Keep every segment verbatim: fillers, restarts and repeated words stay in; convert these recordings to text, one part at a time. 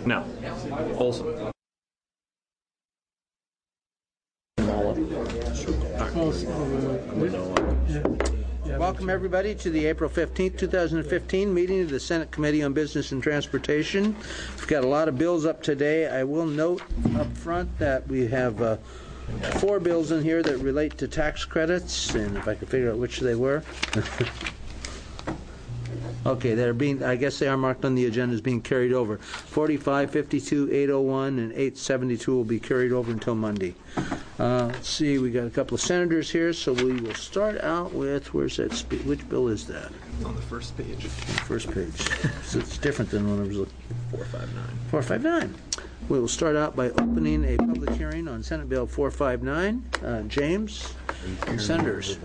No. Olson. Welcome, everybody, to the April fifteenth, two thousand fifteen meeting of the Senate Committee on Business and Transportation. We've got a lot of bills up today. I will note up front that we have uh, four bills in here that relate to tax credits, and if I could figure out which they were. Okay, they're being, I guess they are marked on the agenda as being carried over. forty-five, fifty-two, eight oh one, and eight seventy-two will be carried over until Monday. Uh, let's see, we got a couple of senators here, so we will start out with, where's that, spe- which bill is that? On the first page. On the first page. So it's different than when I was looking. four fifty-nine. four fifty-nine. We will start out by opening a public hearing on Senate Bill four fifty-nine. Uh, James and senators.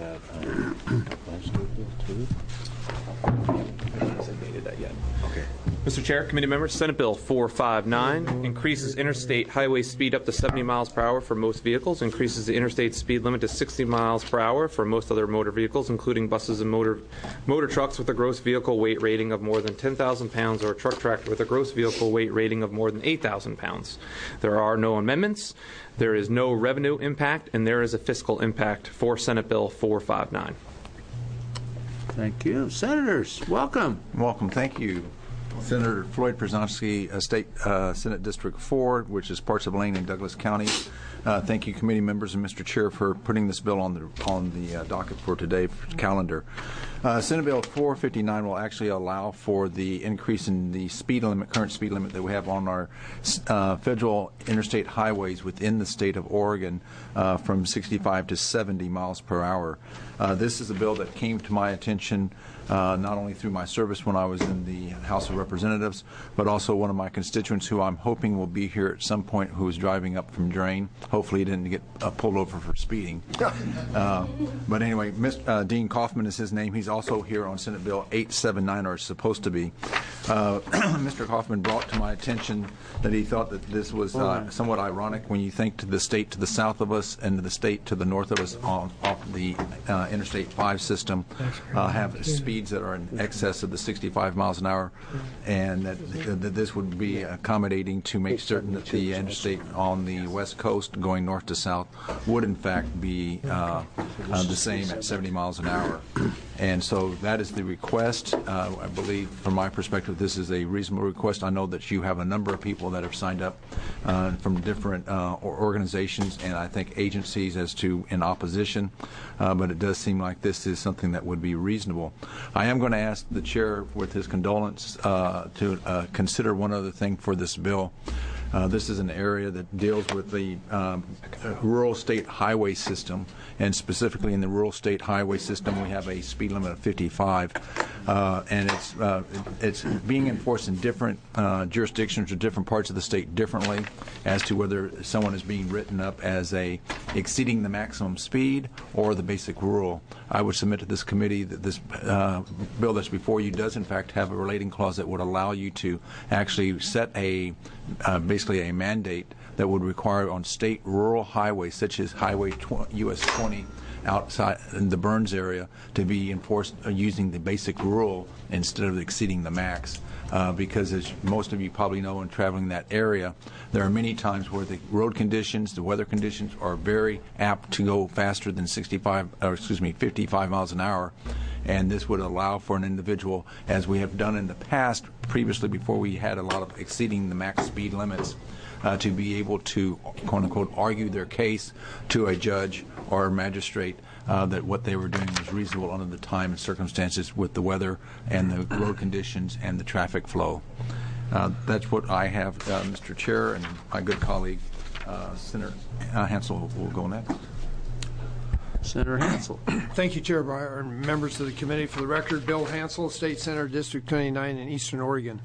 Okay. Mister Chair, committee members, Senate Bill four fifty-nine increases interstate highway speed up to seventy miles per hour for most vehicles, increases the interstate speed limit to sixty miles per hour for most other motor vehicles, including buses and motor motor trucks with a gross vehicle weight rating of more than ten thousand pounds or a truck tractor with a gross vehicle weight rating of more than eight thousand pounds. There are no amendments, there is no revenue impact, and there is a fiscal impact for Senate Bill four fifty-nine. Thank you. Senators, welcome. Welcome. Thank you. Senator Floyd Przanowski, uh, State uh, Senate District four, which is parts of Lane and Douglas County. Uh, thank you, committee members and Mister Chair, for putting this bill on the on the uh, docket for today's calendar. Uh, Senate Bill four fifty-nine will actually allow for the increase in the speed limit, current speed limit that we have on our uh, federal interstate highways within the state of Oregon uh, from sixty-five to seventy miles per hour. Uh, this is a bill that came to my attention uh, not only through my service when I was in the House of Representatives, but also one of my constituents who I'm hoping will be here at some point, who is driving up from Drain. Hopefully he didn't get uh, pulled over for speeding. Uh, but anyway, Mister Uh, Dean Kaufman is his name. He's also here on Senate Bill eight seventy-nine, or is supposed to be. Uh, Mister Kaufman brought to my attention that he thought that this was uh, somewhat ironic when you think to the state to the south of us and to the state to the north of us on, off the uh, Interstate five system uh, have speeds that are in excess of the sixty-five miles an hour, and that, that this would be accommodating to make certain that the interstate on the west coast going north to south would in fact be uh, uh, the same at seventy miles an hour. And so that is the request. Uh, I believe, from my perspective, this is a reasonable request. I know that you have a number of people that have signed up uh, from different uh, organizations and I think agencies as to in opposition, uh, but it does seem like this is something that would be reasonable. I am going to ask the chair, with his condolence, uh, to uh, consider one other thing for this bill. Uh, this is an area that deals with the um, rural state highway system, and specifically in the rural state highway system, we have a speed limit of fifty-five, uh, and it's uh, it's being enforced in different uh, jurisdictions or different parts of the state differently as to whether someone is being written up as a exceeding the maximum speed or the basic rule. I would submit to this committee that this uh, bill that's before you does in fact have a relating clause that would allow you to actually set a uh, basically a mandate that would require on state rural highways such as Highway U S twenty outside in the Burns area to be enforced uh, using the basic rule instead of exceeding the max. Uh, because as most of you probably know in traveling that area, there are many times where the road conditions, the weather conditions are very apt to go faster than sixty-five, or excuse me, fifty-five miles an hour. And this would allow for an individual, as we have done in the past, previously before we had a lot of exceeding the max speed limits, uh, to be able to, quote unquote, argue their case to a judge or a magistrate uh, that what they were doing was reasonable under the time and circumstances with the weather and the road conditions and the traffic flow. Uh, that's what I have, uh, Mister Chair, and my good colleague, uh, Senator uh, Hansel, will go next. Senator Hansel. Thank you, Chair Breyer, and members of the committee. For the record, Bill Hansel, State Senator, District twenty-nine in Eastern Oregon.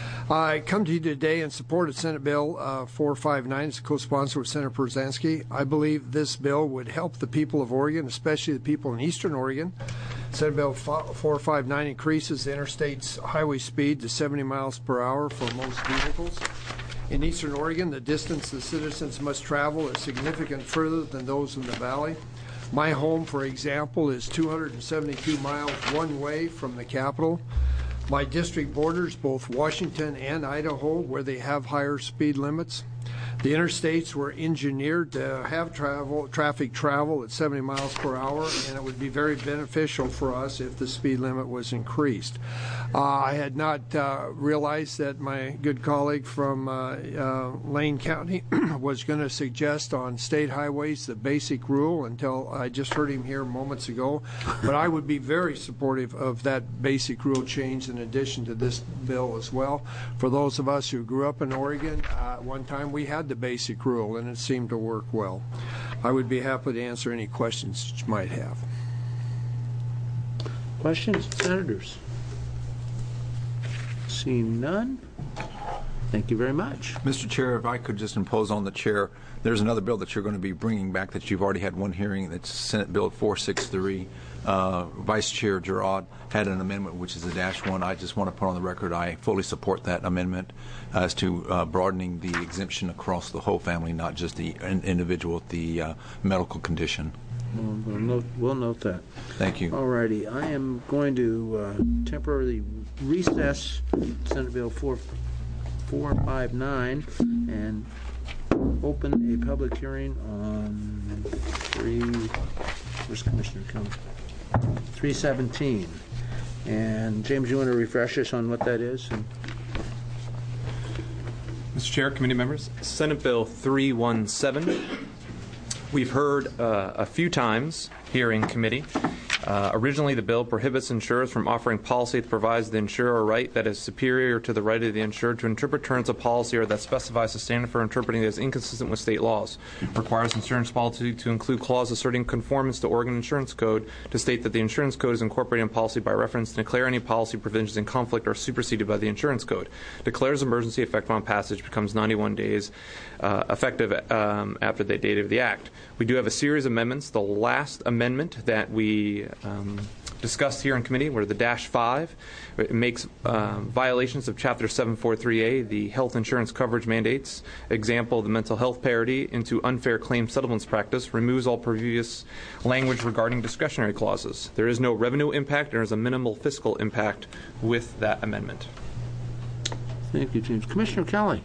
I come to you today in support of Senate Bill uh, four fifty-nine as a co-sponsor with Senator Przanowski. I believe this bill would help the people of Oregon, especially the people in Eastern Oregon. Senate Bill four fifty-nine increases the interstate's highway speed to seventy miles per hour for most vehicles. In Eastern Oregon, the distance the citizens must travel is significantly further than those in the valley. My home, for example, is two hundred seventy-two miles one way from the capital. My district borders both Washington and Idaho, where they have higher speed limits. The interstates were engineered to have travel, traffic travel at seventy miles per hour, and it would be very beneficial for us if the speed limit was increased. Uh, I had not uh, realized that my good colleague from uh, uh, Lane County was going to suggest on state highways the basic rule until I just heard him here moments ago. But I would be very supportive of that basic rule change in addition to this bill as well. For those of us who grew up in Oregon, uh, one time we had the basic rule, and it seemed to work well. I would be happy to answer any questions that you might have. Questions, senators? Seeing none, thank you very much. Mister Chair, if I could just impose on the chair, there's another bill that you're going to be bringing back that you've already had one hearing. That's Senate Bill four sixty-three. Uh, Vice Chair Girard had an amendment, which is a dash one. I just want to put on the record I fully support that amendment as to uh, broadening the exemption across the whole family, not just the in- individual with the uh, medical condition. We'll, we'll, note, we'll note that. Thank you. All righty. I am going to uh, temporarily recess Senate Bill four five nine and open a public hearing on three. Where's Commissioner coming? three seventeen. And James, you want to refresh us on what that is? And Mister Chair, committee members, Senate Bill three seventeen. We've heard uh, a few times here in committee. Uh, originally, the bill prohibits insurers from offering policy that provides the insurer a right that is superior to the right of the insured to interpret terms of policy or that specifies a standard for interpreting that is inconsistent with state laws. Requires insurance policy to include clauses asserting conformance to Oregon Insurance Code to state that the insurance code is incorporated in policy by reference to declare any policy provisions in conflict or superseded by the insurance code. Declares emergency effective on passage, becomes ninety-one days uh, effective um, after the date of the act. We do have a series of amendments. The last amendment that we Um, discussed here in committee were the dash five. It makes um, violations of Chapter seven forty-three A, the health insurance coverage mandates, example, the mental health parity, into unfair claim settlements practice, removes all previous language regarding discretionary clauses. There is no revenue impact. There is a minimal fiscal impact with that amendment. thank you, James. Commissioner Kelly.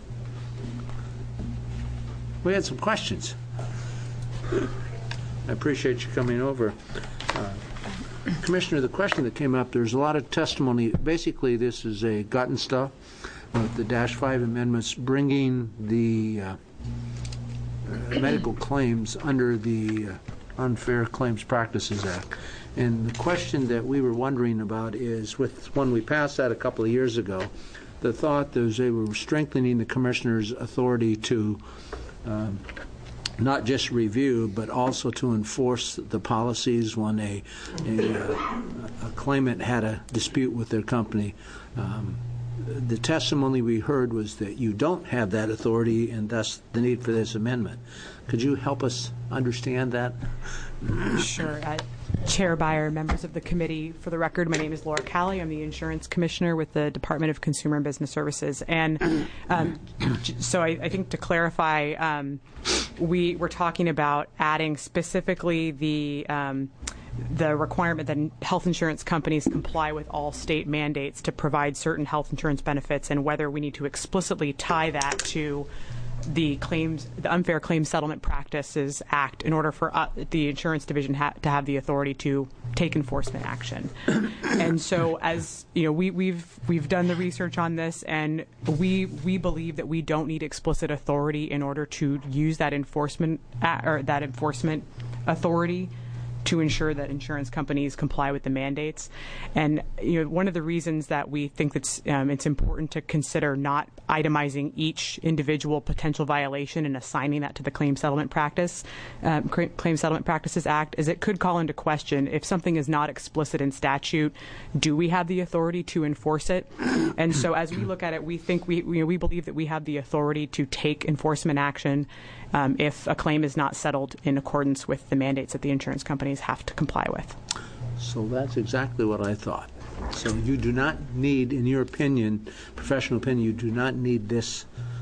We had some questions. I appreciate you coming over. Uh, Commissioner, the question that came up, there's a lot of testimony. Basically, this is a gotten stuff with the dash five amendments bringing the uh, uh, medical claims under the uh, Unfair Claims Practices Act. And the question that we were wondering about is, with when we passed that a couple of years ago, the thought was they were strengthening the commissioner's authority to um, not just review, but also to enforce the policies when a, a, a claimant had a dispute with their company. Um, the testimony we heard was that you don't have that authority, and thus the need for this amendment. Could you help us understand that? Sure. Uh, Chair Beyer, members of the committee, for the record, my name is Laura Callie. I'm the Insurance Commissioner with the Department of Consumer and Business Services. And um, so I, I think to clarify, um, we were talking about adding specifically the um, the requirement that health insurance companies comply with all state mandates to provide certain health insurance benefits, and whether we need to explicitly tie that to the claims, the Unfair Claims Settlement Practices Act, in order for uh, the insurance division ha- to have the authority to take enforcement action. And so, as you know, we, we've we've done the research on this, and we we believe that we don't need explicit authority in order to use that enforcement uh, or that enforcement authority to ensure that insurance companies comply with the mandates. And you know, one of the reasons that we think that um, it's important to consider not itemizing each individual potential violation and assigning that to the Claim Settlement Practice, um, Claim Settlement Practices Act is it could call into question if something is not explicit in statute, do we have the authority to enforce it? And so as we look at it, we think we we, we believe that we have the authority to take enforcement action Um, if a claim is not settled in accordance with the mandates that the insurance companies have to comply with. So that's exactly what I thought. So you do not need, in your opinion, professional opinion, you do not need this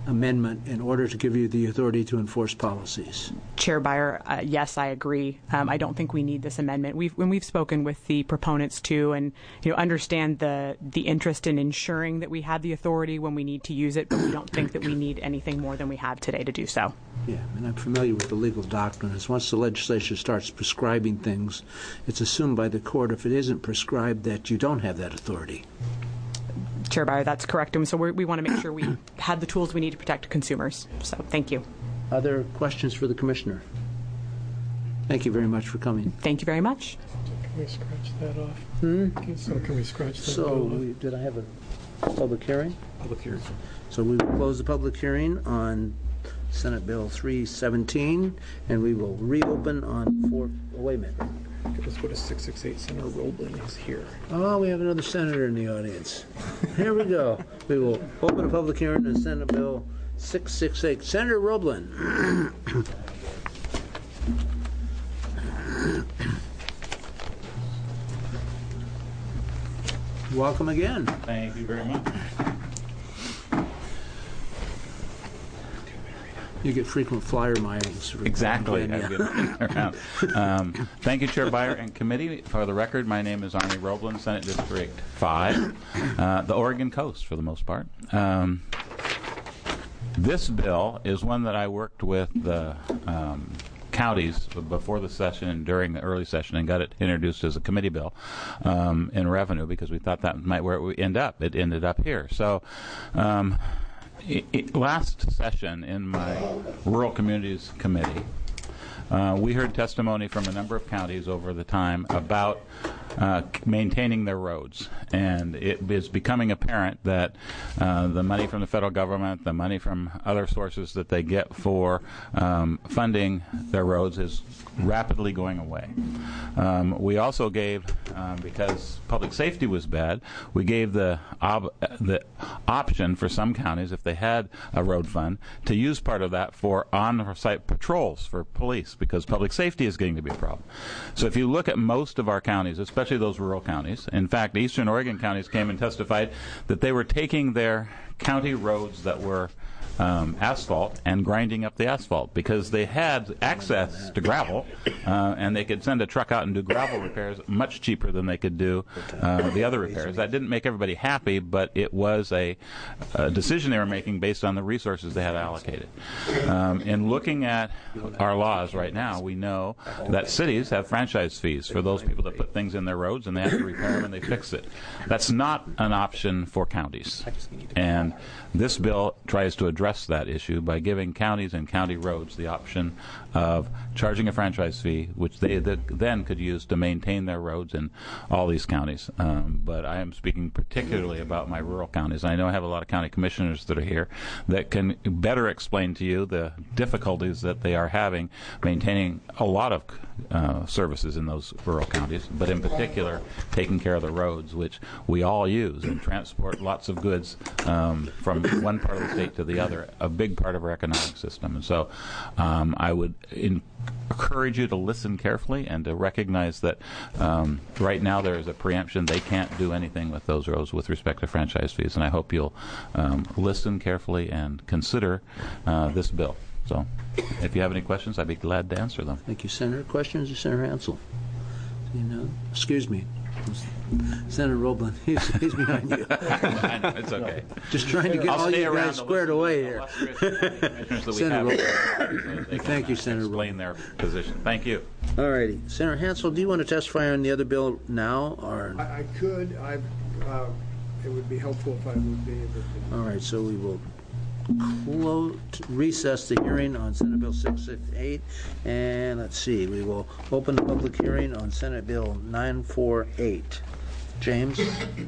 amendment in order to give you the authority to enforce policies? Chair Byer, uh, yes, I agree. Um, I don't think we need this amendment. We've, when we've spoken with the proponents too, and you know, understand the the interest in ensuring that we have the authority when we need to use it, but we don't think that we need anything more than we have today to do so. Yeah, and I'm familiar with the legal doctrine. Is once the legislature starts prescribing things, it's assumed by the court if it isn't prescribed that you don't have that authority. Chair Byer, that's correct. And so we're, we want to make sure we have the tools we need to protect consumers. So thank you. Other questions for the Commissioner? Thank you very much for coming. Thank you very much. Can we scratch that off? Hmm? So can we scratch that So, bill off? we, did I have a public hearing? Public hearing. So we will close the public hearing on Senate Bill three seventeen, and we will reopen on four, oh, wait a minute. Okay, let's go to six six eight. Senator Roblin is here. Oh, we have another senator in the audience. Here we go. We will open a public hearing on Senate Bill six six eight. Senator Roblin. Welcome again. Thank you very much. You get frequent flyer miles. Exactly. Yeah. I've been around. Um, thank you, Chair Byer and committee. For the record, my name is Arnie Roblin, Senate District five, uh, the Oregon coast for the most part. Um, this bill is one that I worked with the um, counties before the session and during the early session and got it introduced as a committee bill um, in revenue because we thought that might where it would end up. It ended up here. So. Um, It, it, last session in my Rural Communities Committee, uh, we heard testimony from a number of counties over the time about uh, maintaining their roads. And it is becoming apparent that uh, the money from the federal government, the money from other sources that they get for um, funding their roads is rapidly going away. Um, we also gave, um, because public safety was bad, we gave the ob- the option for some counties, if they had a road fund, to use part of that for on-site patrols for police, because public safety is getting to be a problem. So if you look at most of our counties, especially those rural counties, in fact, Eastern Oregon counties came and testified that they were taking their county roads that were Um, asphalt and grinding up the asphalt because they had access to gravel uh, and they could send a truck out and do gravel repairs much cheaper than they could do uh, the other repairs. That didn't make everybody happy, but it was a, a decision they were making based on the resources they had allocated. Um, in looking at our laws right now, we know that cities have franchise fees for those people that put things in their roads and they have to repair them and they fix it. That's not an option for counties. And this bill tries to address that issue by giving counties and county roads the option of charging a franchise fee, which they th- then could use to maintain their roads in all these counties. Um, but I am speaking particularly about my rural counties. I know I have a lot of county commissioners that are here that can better explain to you the difficulties that they are having maintaining a lot of uh, services in those rural counties, but in particular taking care of the roads, which we all use and transport lots of goods um, from one part of the state to the other, a big part of our economic system. And so um, I would in- encourage you to listen carefully and to recognize that um, right now there is a preemption. They can't do anything with those roads with respect to franchise fees. And I hope you'll um, listen carefully and consider uh, this bill. So if you have any questions, I'd be glad to answer them. Thank you, Senator. Questions of Senator Hansel? You know, excuse me. Senator Roblin, he's, he's behind you. I know, it's okay. Just trying to get I'll all stay you around guys to squared listen away to here. the commissioners that we Senator have here, so they Thank can, you, uh, Senator explain their position. Thank you. All righty. Senator Hansel, do you want to testify on the other bill now? Or I, I could. I. Uh, it would be helpful if I would be able to. all right, so we will close, recess the hearing on Senate Bill six sixty-eight, and let's see, we will open the public hearing on Senate Bill nine forty-eight. James?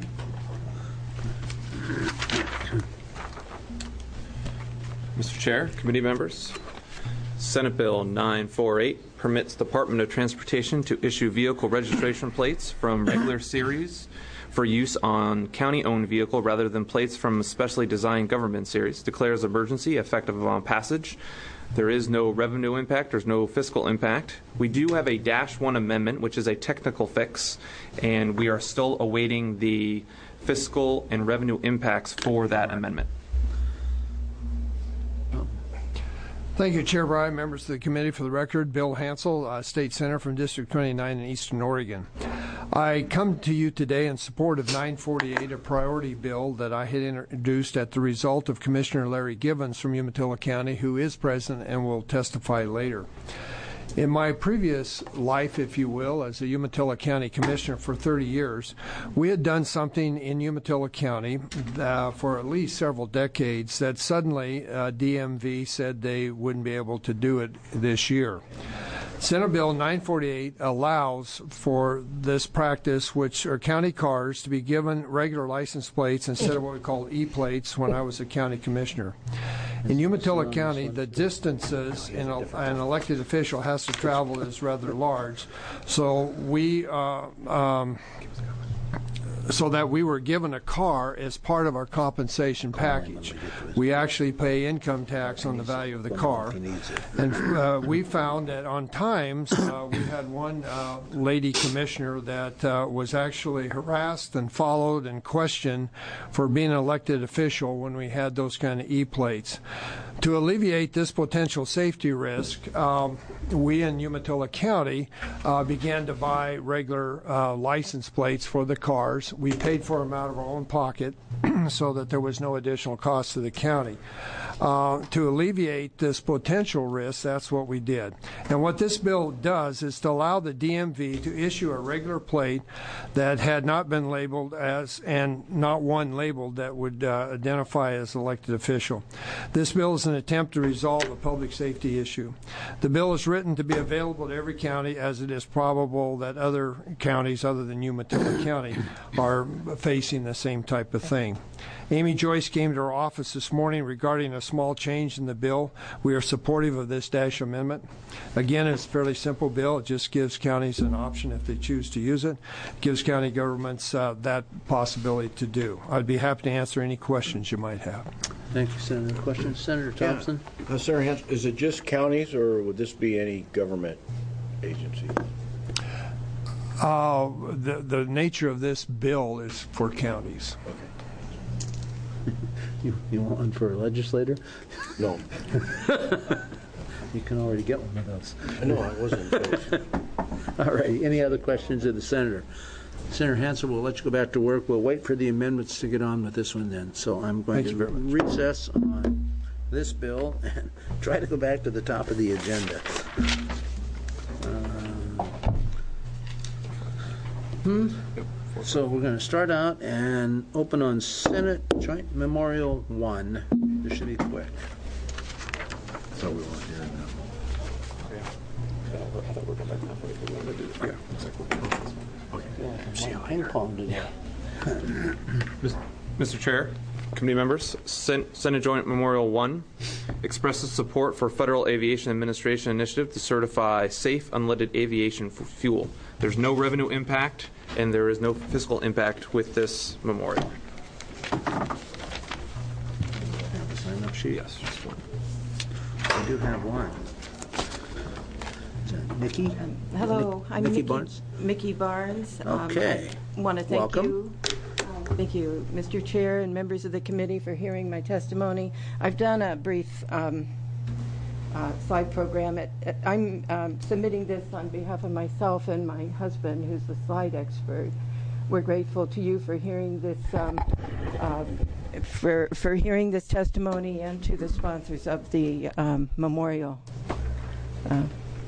Mister Chair, committee members, Senate Bill nine forty-eight permits Department of Transportation to issue vehicle registration plates from regular series for use on county-owned vehicle rather than plates from a specially designed government series, declares emergency effective upon passage. There is no revenue impact. There's no fiscal impact. We do have a dash one amendment, which is a technical fix, and we are still awaiting the fiscal and revenue impacts for that amendment. Thank you, Chair Bryan, members of the committee. For the record, Bill Hansel, uh, State Senator from District twenty-nine in Eastern Oregon. I come to you today in support of nine forty-eight, a priority bill that I had introduced at the result of Commissioner Larry Givens from Umatilla County, who is present and will testify later. In my previous life, if you will, as a Umatilla County Commissioner for thirty years, we had done something in Umatilla County uh, for at least several decades that suddenly uh, D M V said they wouldn't be able to do it this year. Senate Bill nine forty-eight allows for this practice, which are county cars, to be given regular license plates instead of what we call E-plates when I was a county commissioner. In Umatilla County, the distances in a, an elected official has to travel is rather large, so we uh, um, so that we were given a car as part of our compensation package. We actually pay income tax on the value of the car. And uh, we found that on times uh, we had one uh, lady commissioner that uh, was actually harassed and followed and questioned for being an elected official when we had those kind of E-plates. To alleviate this potential safety risk, um, we in Umatilla County uh, began to buy regular uh, license plates for the cars. We paid for them out of our own pocket so that there was no additional cost to the county. Uh, to alleviate this potential risk, that's what we did. And what this bill does is to allow the D M V to issue a regular plate that had not been labeled as, and not one labeled that would uh, identify as elected official. This bill is an attempt to resolve a public safety issue. The bill is written to be available to every county, as it is probable that other counties other than Umatilla County are facing the same type of thing. Amy Joyce came to our office this morning regarding a small change in the bill. We are supportive of this Dash amendment. Again, it's a fairly simple bill. It just gives counties an option if they choose to use it. It gives county governments uh, that possibility to do. I'd be happy to answer any questions you might have. Thank you, Senator. Questions? Senator Thompson? Yeah. Uh, Senator Hans, is it just counties, or would this be any government agency? Uh, the, the nature of this bill is for counties. Okay. You, you want one for a legislator? No. You can already get one of those. No, I wasn't. All right. Any other questions of the senator? Senator Hansel, we'll let you go back to work. We'll wait for the amendments to get on with this one then. So I'm going Thank to you very much. recess on this bill and try to go back to the top of the agenda. Uh, hmm? So we're going to start out and open on Senate Joint Memorial one. This should be quick. So we want to hear it now. I thought we were going back halfway. We wanted to do- yeah, exactly. Yeah, ping pong today. Mister Chair, committee members, Sen- Senate Joint Memorial one expresses support for Federal Aviation Administration initiative to certify safe unleaded aviation f- fuel. There's no revenue impact, and there is no fiscal impact with this memorial. Sign up sheet. Yes, just one. I do have one. Is that Nikki? Hello, I'm Mickey Mickey Barnes? Mickey Barnes. Okay. I want to thank Welcome. you. Thank you, Mister Chair and members of the committee, for hearing my testimony. I've done a brief um, uh, slide program. At, at, I'm um, submitting this on behalf of myself and my husband, who's the slide expert. We're grateful to you for hearing this um, uh, for for hearing this testimony, and to the sponsors of the um, memorial. Uh,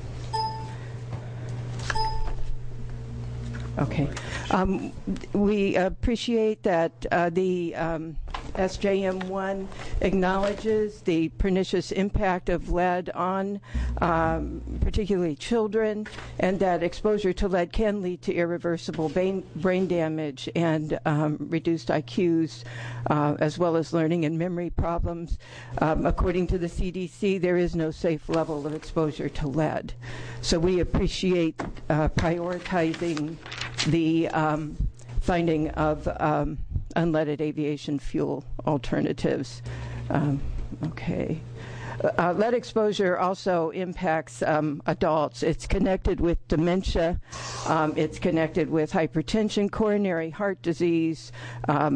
Okay. Um, we appreciate that uh, the um, S J M one acknowledges the pernicious impact of lead on um, particularly children, and that exposure to lead can lead to irreversible brain, brain damage and um, reduced I Qs, uh, as well as learning and memory problems. Um, according to the C D C, there is no safe level of exposure to lead. So we appreciate uh, prioritizing the um, finding of um, unleaded aviation fuel alternatives. Um, okay. Uh, lead exposure also impacts um, adults. It's connected with dementia. Um, it's connected with hypertension, coronary heart disease, um,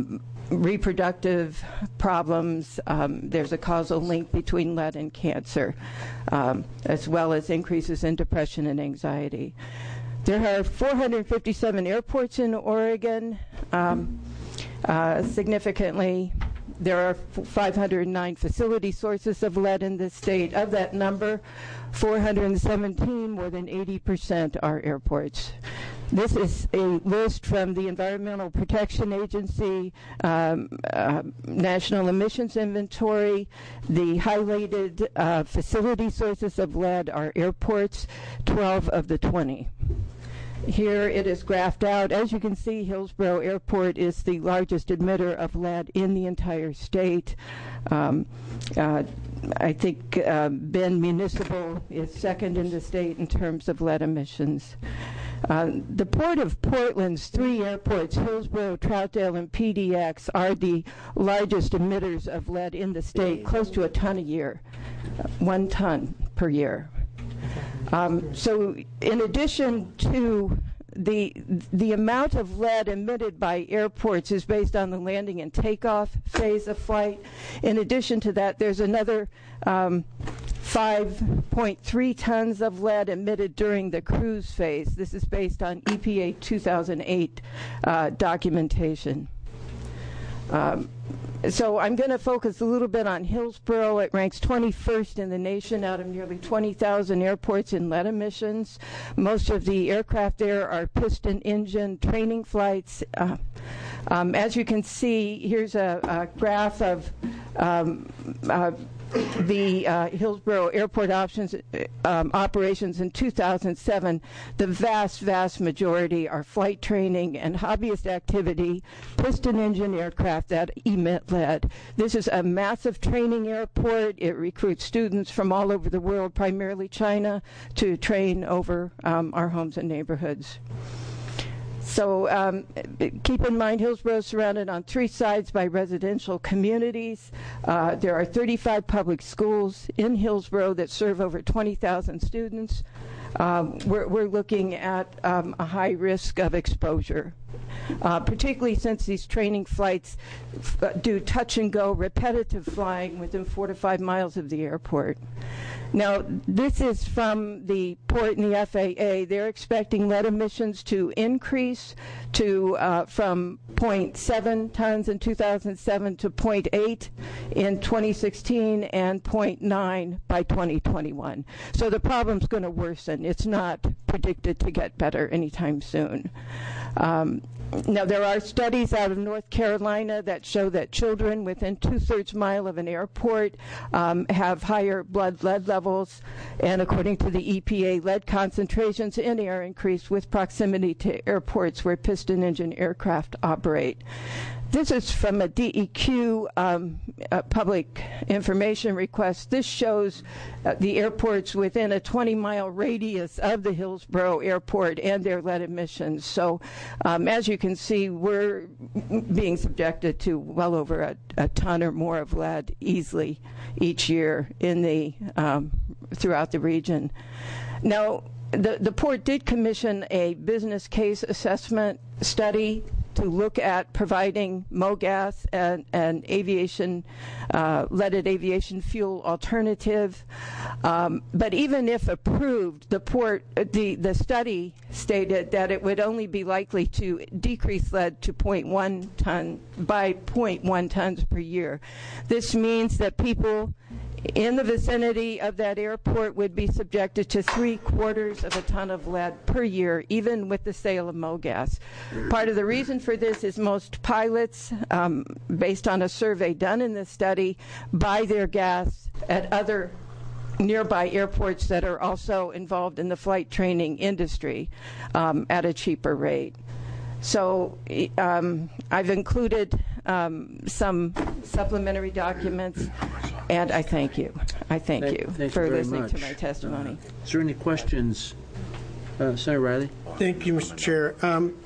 reproductive problems. Um, there's a causal link between lead and cancer, um, as well as increases in depression and anxiety. There are four hundred fifty-seven airports in Oregon. Um, uh, significantly, there are five hundred nine facility sources of lead in the state. Of that number, four hundred seventeen, more than eighty percent, are airports. This is a list from the Environmental Protection Agency, um, uh, National Emissions Inventory. The highlighted uh, facility sources of lead are airports, twelve of the twenty. Here it is graphed out. As you can see, Hillsborough Airport is the largest emitter of lead in the entire state. Um, uh, I think uh, Bend Municipal is second in the state in terms of lead emissions. Uh, the Port of Portland's three airports, Hillsborough, Troutdale, and P D X, are the largest emitters of lead in the state, close to a ton a year, uh, one ton per year. Um, so in addition to the the amount of lead emitted by airports is based on the landing and takeoff phase of flight. In addition to that, there's another um, five point three tons of lead emitted during the cruise phase. This is based on E P A two thousand eight uh, documentation. Um, so I'm going to focus a little bit on Hillsborough. It ranks twenty-first in the nation out of nearly twenty thousand airports in lead emissions. Most of the aircraft there are piston engine training flights. Uh, um, as you can see, here's a, a graph of um, uh, the uh, Hillsborough Airport options, um, operations in two thousand seven. The vast, vast majority are flight training and hobbyist activity, piston engine aircraft that emit lead. This is a massive training airport. It recruits students from all over the world, primarily China, to train over um, our homes and neighborhoods. So um, keep in mind, Hillsborough is surrounded on three sides by residential communities. Uh, there are thirty-five public schools in Hillsborough that serve over twenty thousand students. Um, we're, we're looking at um, a high risk of exposure, uh, particularly since these training flights f- do touch and go repetitive flying within four to five miles of the airport. Now, this is from the port and the F A A. They're expecting lead emissions to increase to uh, from zero point seven tons in two thousand seven to zero point eight in twenty sixteen and zero point nine by twenty twenty-one. So the problem's going to worsen. It's not predicted to get better anytime soon. Um, Now, there are studies out of North Carolina that show that children within two-thirds mile of an airport um, have higher blood lead levels, and according to the E P A, lead concentrations in air increase with proximity to airports where piston engine aircraft operate. This is from a D E Q um, uh, public information request. This shows uh, the airports within a twenty-mile radius of the Hillsborough Airport and their lead emissions. So, um, as you can see, we're being subjected to well over a, a ton or more of lead easily each year in the um, throughout the region. Now, the the port did commission a business case assessment study to look at providing MoGas and, and aviation, uh, leaded aviation fuel alternative. Um, but even if approved, the port, the, the study stated that it would only be likely to decrease lead to zero point one ton by zero point one tons per year. This means that people in the vicinity of that airport would be subjected to three quarters of a ton of lead per year, even with the sale of MoGas. Part of the reason for this is most pilots, um, based on a survey done in this study, buy their gas at other nearby airports that are also involved in the flight training industry um, at a cheaper rate. So um, I've included um, some supplementary documents, and I thank you. I thank, Thank- you thank for you very listening much. to my testimony. Is there any questions? Uh, Senator Riley? Thank you, Mister Chair. Um,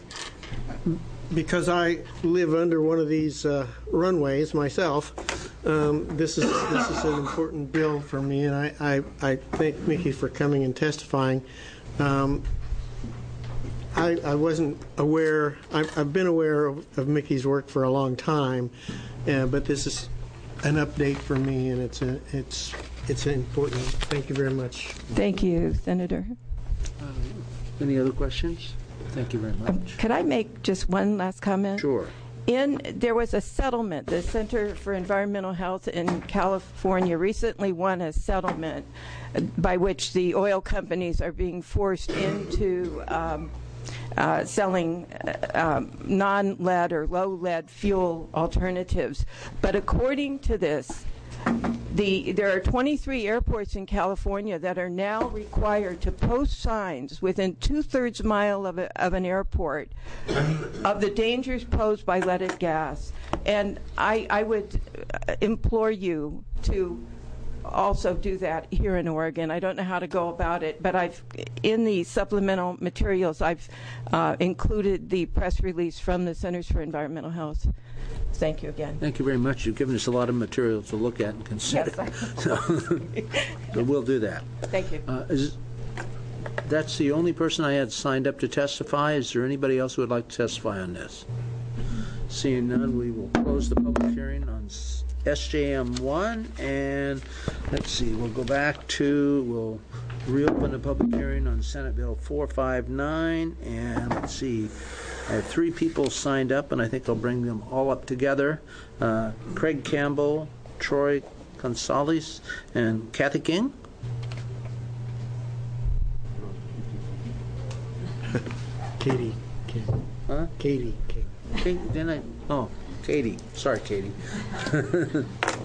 because I live under one of these uh, runways myself, um, this is this is an important bill for me, and I, I, I thank Mickey for coming and testifying. Um, I, I wasn't aware. I've, I've been aware of, of Mickey's work for a long time, uh, but this is an update for me, and it's a, it's it's important. Thank you very much. Thank you, Senator. Any other questions? Thank you very much. Um, could I make just one last comment? Sure. In there was a settlement. The Center for Environmental Health in California recently won a settlement by which the oil companies are being forced into um, uh, selling uh, um, non-lead or low-lead fuel alternatives. But according to this, The, there are twenty-three airports in California that are now required to post signs within two-thirds mile of, a, of an airport of the dangers posed by leaded gas. And I, I would implore you to also do that here in Oregon. I don't know how to go about it, but I've in the supplemental materials I've uh, included the press release from the Centers for Environmental Health. Thank you again. Thank you very much. You've given us a lot of material to look at and consider. Yes, so, so we'll do that. Thank you. Uh, is, that's the only person I had signed up to testify. Is there anybody else who would like to testify on this? Seeing none, we will close the public hearing on S J M one, and let's see, we'll go back to, we'll reopen the public hearing on Senate Bill four fifty-nine, and let's see, I have three people signed up, and I think I'll bring them all up together. Uh, Craig Campbell, Troy Gonzalez, and Kathy King. Katie King. Huh? Katie King. Katie, didn't I? Oh, Katie. Sorry, Katie. I'm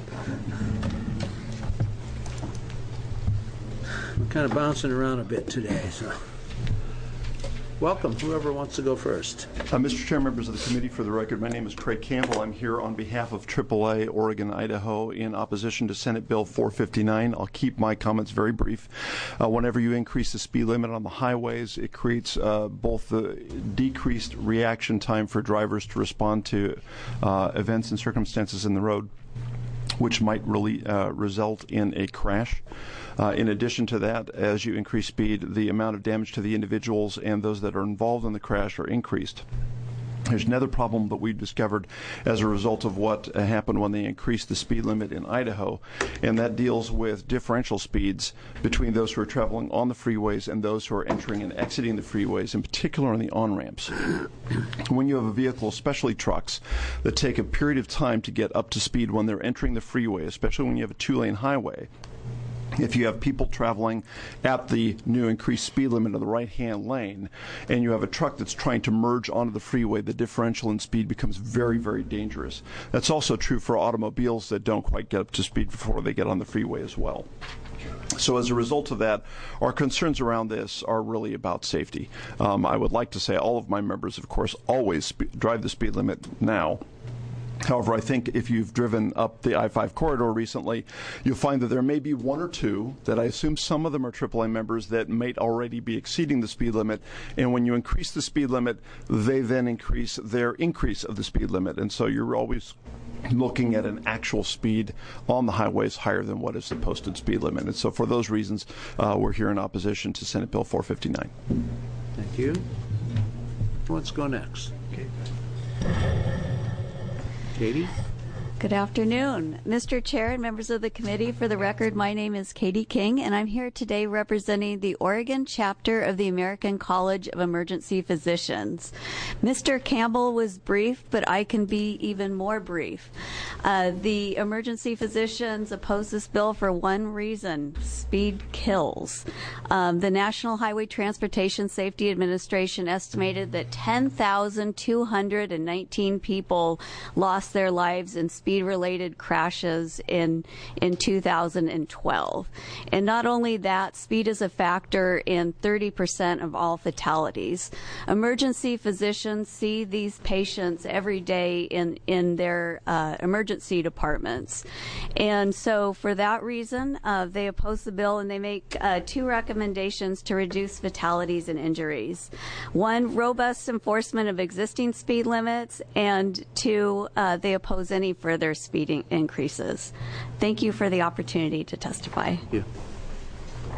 kind of bouncing around a bit today, so. Welcome, whoever wants to go first. Uh, Mister Chair, members of the committee, for the record, my name is Craig Campbell. I'm here on behalf of triple A, Oregon, Idaho, in opposition to Senate Bill four fifty-nine. I'll keep my comments very brief. Uh, whenever you increase the speed limit on the highways, it creates uh, both the decreased reaction time for drivers to respond to uh, events and circumstances in the road, which might really uh, result in a crash. Uh, in addition to that, as you increase speed, the amount of damage to the individuals and those that are involved in the crash are increased. There's another problem that we've discovered as a result of what uh, happened when they increased the speed limit in Idaho, and that deals with differential speeds between those who are traveling on the freeways and those who are entering and exiting the freeways, in particular on the on-ramps. When you have a vehicle, especially trucks, that take a period of time to get up to speed when they're entering the freeway, especially when you have a two-lane highway, if you have people traveling at the new increased speed limit in the right-hand lane and you have a truck that's trying to merge onto the freeway, the differential in speed becomes very, very dangerous. That's also true for automobiles that don't quite get up to speed before they get on the freeway as well. So as a result of that, our concerns around this are really about safety. Um, I would like to say all of my members, of course, always spe- drive the speed limit now. However, I think if you've driven up the I five corridor recently, you'll find that there may be one or two that I assume some of them are triple A members that may already be exceeding the speed limit. And when you increase the speed limit, they then increase their increase of the speed limit. And so you're always looking at an actual speed on the highways higher than what is the posted speed limit. And so for those reasons, uh, we're here in opposition to Senate Bill four fifty-nine. Thank you. Let's go next. Okay. Katie? Good afternoon. Mister Chair and members of the committee, for the record, my name is Katie King, and I'm here today representing the Oregon chapter of the American College of Emergency Physicians. Mister Campbell was brief, but I can be even more brief. Uh, the emergency physicians oppose this bill for one reason: speed kills. Um, the National Highway Transportation Safety Administration estimated that ten thousand two hundred nineteen people lost their lives in speed speed-related crashes in in two thousand twelve. And not only that, speed is a factor in thirty percent of all fatalities. Emergency physicians see these patients every day in, in their uh, emergency departments. And so for that reason, uh, they oppose the bill, and they make uh, two recommendations to reduce fatalities and injuries. One, robust enforcement of existing speed limits, and two, uh, they oppose any further speeding increases. Thank you for the opportunity to testify. Yeah.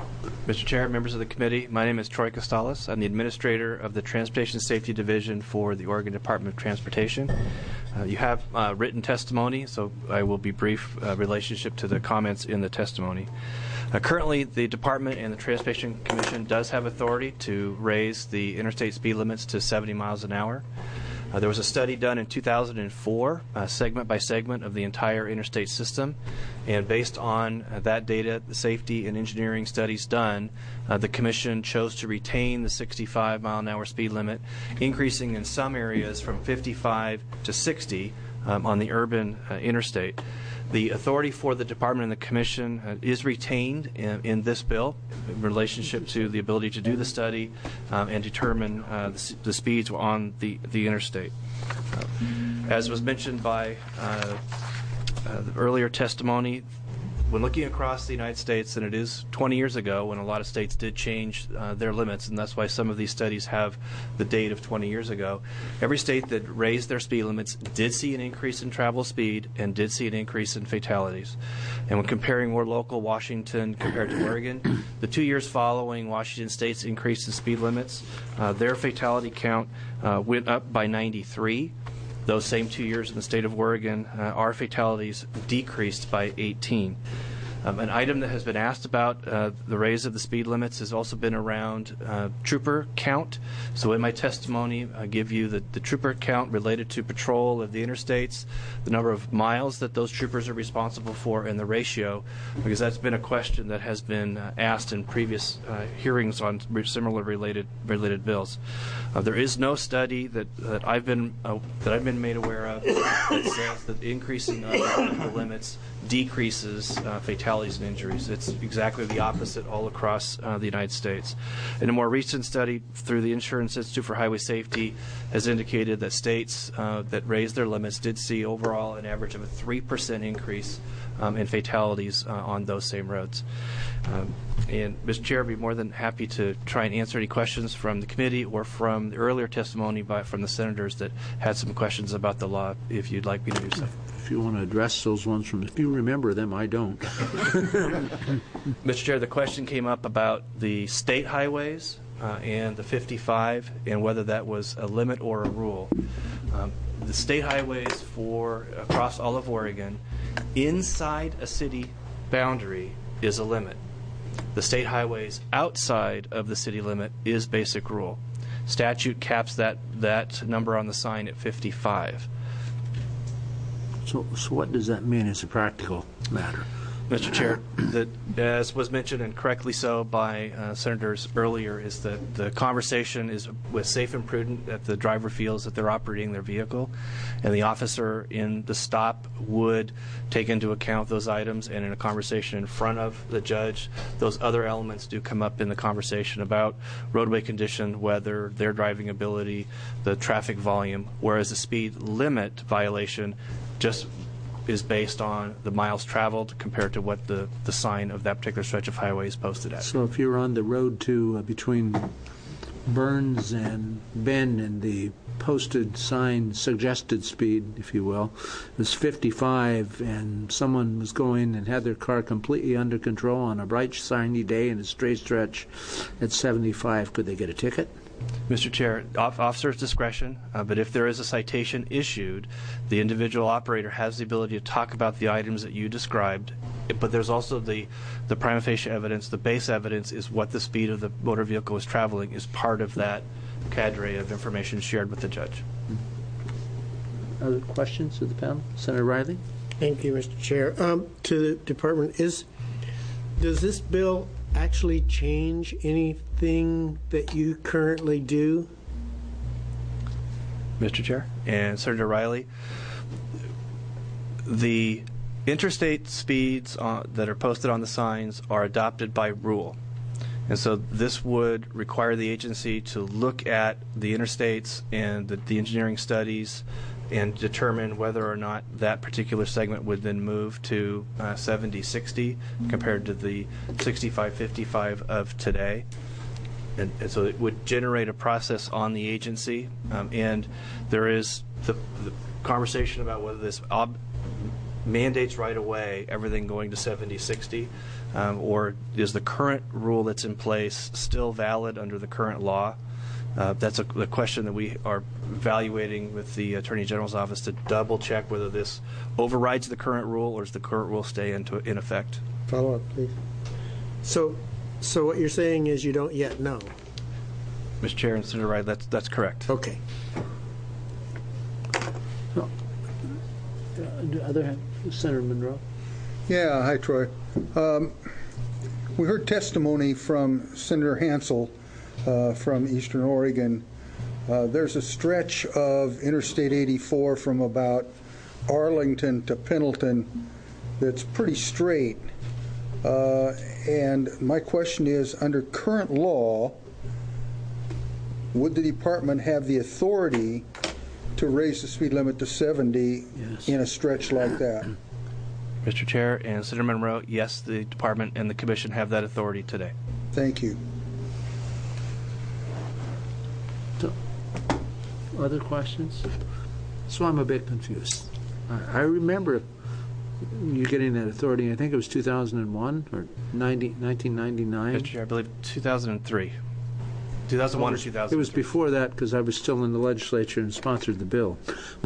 Mister Chair, members of the committee, my name is Troy Costales. I'm the administrator of the Transportation Safety Division for the Oregon Department of Transportation. Uh, you have uh, written testimony, so I will be brief uh, relationship to the comments in the testimony. Uh, currently, the department and the Transportation Commission does have authority to raise the interstate speed limits to seventy miles an hour. Uh, there was a study done in two thousand four, uh, segment by segment of the entire interstate system, and based on uh, that data, the safety and engineering studies done, uh, the Commission chose to retain the sixty-five mile an hour speed limit, increasing in some areas from fifty-five to sixty um, on the urban uh, interstate. The authority for the Department and the Commission uh, is retained in, in this bill in relationship to the ability to do the study um, and determine uh, the, the speeds on the, the interstate. Uh, as was mentioned by uh, uh, the earlier testimony, when looking across the United States, and it is twenty years ago when a lot of states did change uh, their limits, and that's why some of these studies have the date of twenty years ago, every state that raised their speed limits did see an increase in travel speed and did see an increase in fatalities. And when comparing more local Washington compared to Oregon, the two years following Washington State's increase in speed limits, uh, their fatality count uh, went up by ninety-three. Those same two years in the state of Oregon, uh, our fatalities decreased by eighteen. Um, an item that has been asked about uh, the raise of the speed limits has also been around uh, trooper count. So in my testimony, I give you the, the trooper count related to patrol of the interstates, the number of miles that those troopers are responsible for, and the ratio, because that's been a question that has been uh, asked in previous uh, hearings on similar related related bills. Uh, there is no study that, that I've been uh, that I've been made aware of that says that increasing of the limits decreases uh, fatalities and injuries. It's exactly the opposite all across uh, the United States. In a more recent study through the Insurance Institute for Highway Safety has indicated that states uh, that raised their limits did see overall an average of a three percent increase um, in fatalities uh, on those same roads. Um, and Mister Chair, I'd be more than happy to try and answer any questions from the committee or from the earlier testimony by, from the senators that had some questions about the law, if you'd like me to do so. If you want to address those ones from, if you remember them, I don't. Mister Chair, the question came up about the state highways uh, and the fifty-five and whether that was a limit or a rule. Um, the state highways for across all of Oregon, inside a city boundary is a limit. The state highways outside of the city limit is basic rule. Statute caps that, that number on the sign at fifty-five. So, so what does that mean as a practical matter? Mister Chair, that, as was mentioned, and correctly so by uh, senators earlier, is that the conversation is with safe and prudent that the driver feels that they're operating their vehicle, and the officer in the stop would take into account those items, and in a conversation in front of the judge, those other elements do come up in the conversation about roadway condition, weather, their driving ability, the traffic volume, whereas the speed limit violation just is based on the miles traveled compared to what the, the sign of that particular stretch of highway is posted at. So if you're on the road to uh, between Burns and Bend and the posted sign suggested speed, if you will, was fifty-five and someone was going and had their car completely under control on a bright shiny day in a straight stretch at seventy-five, could they get a ticket? Mister Chair, off officer's discretion, uh, but if there is a citation issued, the individual operator has the ability to talk about the items that you described, but there's also the, the prima facie evidence. The base evidence is what the speed of the motor vehicle was traveling is part of that cadre of information shared with the judge. Other questions of the panel? Senator Riley? Thank you, Mister Chair. Um, to the department, is does this bill actually change anything that you currently do? Mister Chair and Senator Riley, the interstate speeds uh, that are posted on the signs are adopted by rule. And so this would require the agency to look at the interstates and the, the engineering studies and determine whether or not that particular segment would then move to uh, seventy sixty compared to the sixty-five fifty-five of today. And, and so it would generate a process on the agency. Um, and there is the, the conversation about whether this ob mandates right away everything going to seventy sixty, um, or is the current rule that's in place still valid under the current law? Uh, that's a, a question that we are evaluating with the Attorney General's office to double check whether this overrides the current rule or does the current rule stay into, in effect. Follow up, please. So, so what you're saying is you don't yet know? Mister Chair and Senator Wright, that's, that's correct. Okay. Uh, other Senator Monroe. Yeah, hi Troy. Um, we heard testimony from Senator Hansel uh, from Eastern Oregon. Uh, there's a stretch of Interstate eighty-four from about Arlington to Pendleton that's pretty straight. Uh, and my question is, under current law, would the department have the authority to raise the speed limit to seventy yes. in a stretch like that? Mister Chair and Senator Monroe, yes, the department and the commission have that authority today. Thank you. So, other questions? So I'm a bit confused. I, I remember you getting that authority. I think it was two thousand one or nineteen ninety-nine. Mister Chair, I believe two thousand three. two thousand one or two thousand three. It was before that because I was still in the legislature and sponsored the bill.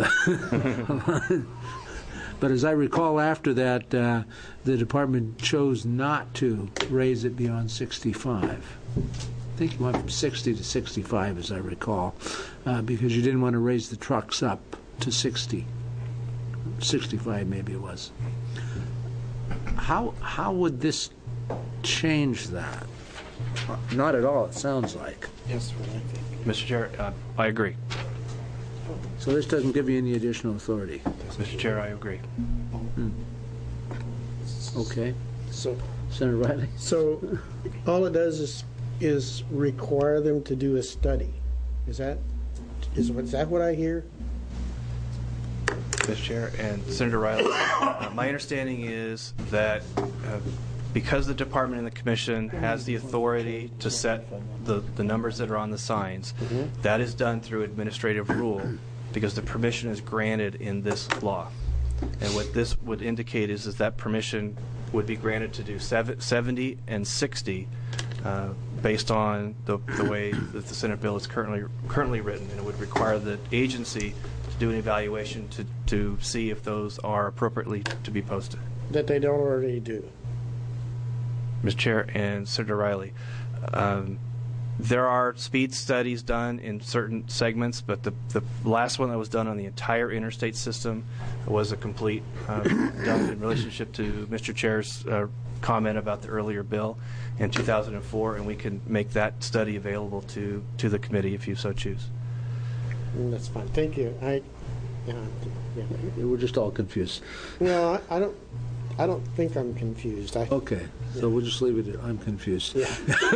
But as I recall, after that, uh, the department chose not to raise it beyond sixty-five. I think it went from sixty to sixty-five, as I recall, uh, because you didn't want to raise the trucks up to sixty. sixty-five, maybe it was. How how would this change that? Not at all, it sounds like. Yes, what I think. Mister Chair, uh, I agree. So this doesn't give you any additional authority? Mister Chair, I agree. Hmm. Okay. So, Senator Riley? So all it does is is require them to do a study. Is that is, is that what I hear? Mister Chair and Senator Riley, uh, my understanding is that uh, because the department and the commission has the authority to set the, the numbers that are on the signs, mm-hmm. that is done through administrative rule because the permission is granted in this law. And what this would indicate is, is that permission would be granted to do seventy and sixty uh, based on the, the way that the Senate bill is currently currently written, and it would require the agency to do an evaluation to, to see if those are appropriately to be posted. That they don't already do. Mister Chair and Senator Riley, um, there are speed studies done in certain segments, but the, the last one that was done on the entire interstate system was a complete uh, done in relationship to Mister Chair's uh, comment about the earlier bill in two thousand four, and we can make that study available to, to the committee if you so choose. Mm, that's fine. Thank you. I, yeah, yeah. We're just all confused. No, I, I don't. I don't think I'm confused. I, okay, so yeah. We'll just leave it at I'm confused. Yeah.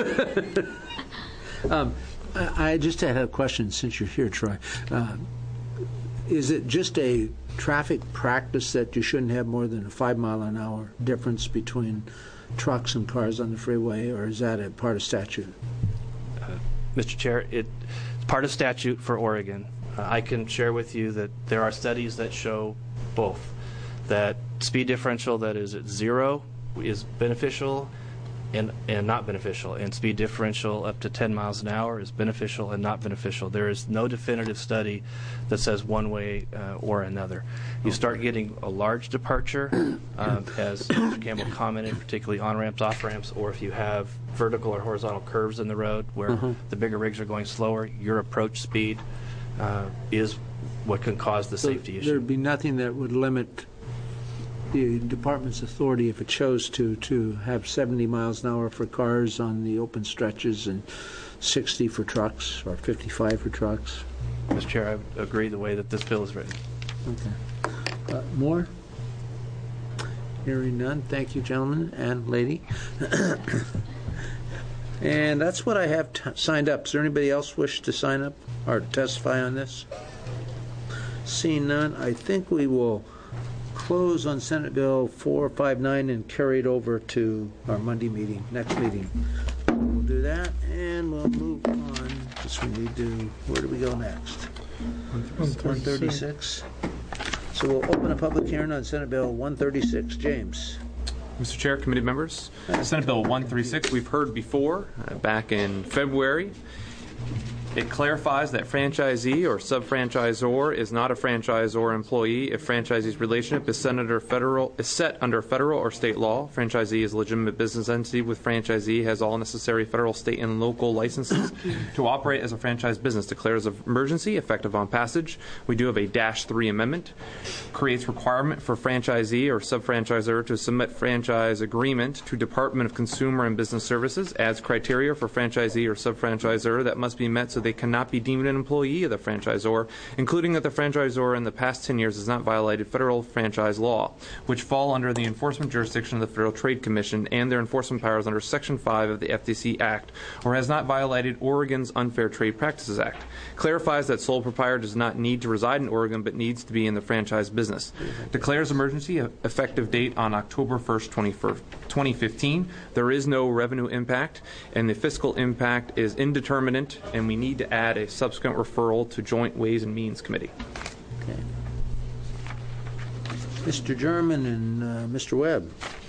um, I, I just had a question since you're here, Troy. Uh, is it just a traffic practice that you shouldn't have more than a five mile an hour difference between trucks and cars on the freeway, or is that a part of statute? Uh, Mister Chair, it, it's part of statute for Oregon. Uh, I can share with you that there are studies that show both. That speed differential that is at zero is beneficial and, and not beneficial, and speed differential up to ten miles an hour is beneficial and not beneficial. There is no definitive study that says one way uh, or another. You start getting a large departure, um, as Mister Campbell commented, particularly on-ramps, off-ramps, or if you have vertical or horizontal curves in the road where uh-huh. the bigger rigs are going slower, your approach speed uh, is what can cause the so safety issue. There would be nothing that would limit the department's authority, if it chose to, to have seventy miles an hour for cars on the open stretches and sixty for trucks or fifty-five for trucks. Mister Chair, I would agree the way that this bill is written. Okay. Uh, more? Hearing none. Thank you, gentlemen and lady. And that's what I have t- signed up. Is there anybody else wish to sign up or testify on this? Seeing none, I think we will close on Senate Bill four fifty-nine and carry it over to our Monday meeting, next meeting. We'll do that, and we'll move on. Because we need to, where do we go next? one thirty-six. So we'll open a public hearing on Senate Bill one thirty-six. James. Mister Chair, committee members, Senate Bill one thirty-six we've heard before uh, back in February. It clarifies that franchisee or sub-franchisor is not a franchisor employee if franchisee's relationship is set under federal is set under federal or state law. Franchisee is a legitimate business entity with franchisee has all necessary federal, state, and local licenses to operate as a franchise business. Declares of emergency effective on passage. We do have a dash three amendment. Creates requirement for franchisee or sub-franchisor to submit franchise agreement to Department of Consumer and Business Services. Adds criteria for franchisee or sub-franchisor that must be met so they cannot be deemed an employee of the franchisor, including that the franchisor in the past ten years has not violated federal franchise law, which fall under the enforcement jurisdiction of the Federal Trade Commission and their enforcement powers under Section five of the F T C Act, or has not violated Oregon's Unfair Trade Practices Act. Clarifies that sole proprietor does not need to reside in Oregon but needs to be in the franchise business. Declares emergency effective date on October first, twenty fifteen. There is no revenue impact, and the fiscal impact is indeterminate, and we need to add a subsequent referral to Joint Ways and Means Committee. Okay. Mister German and uh, Mister Webb.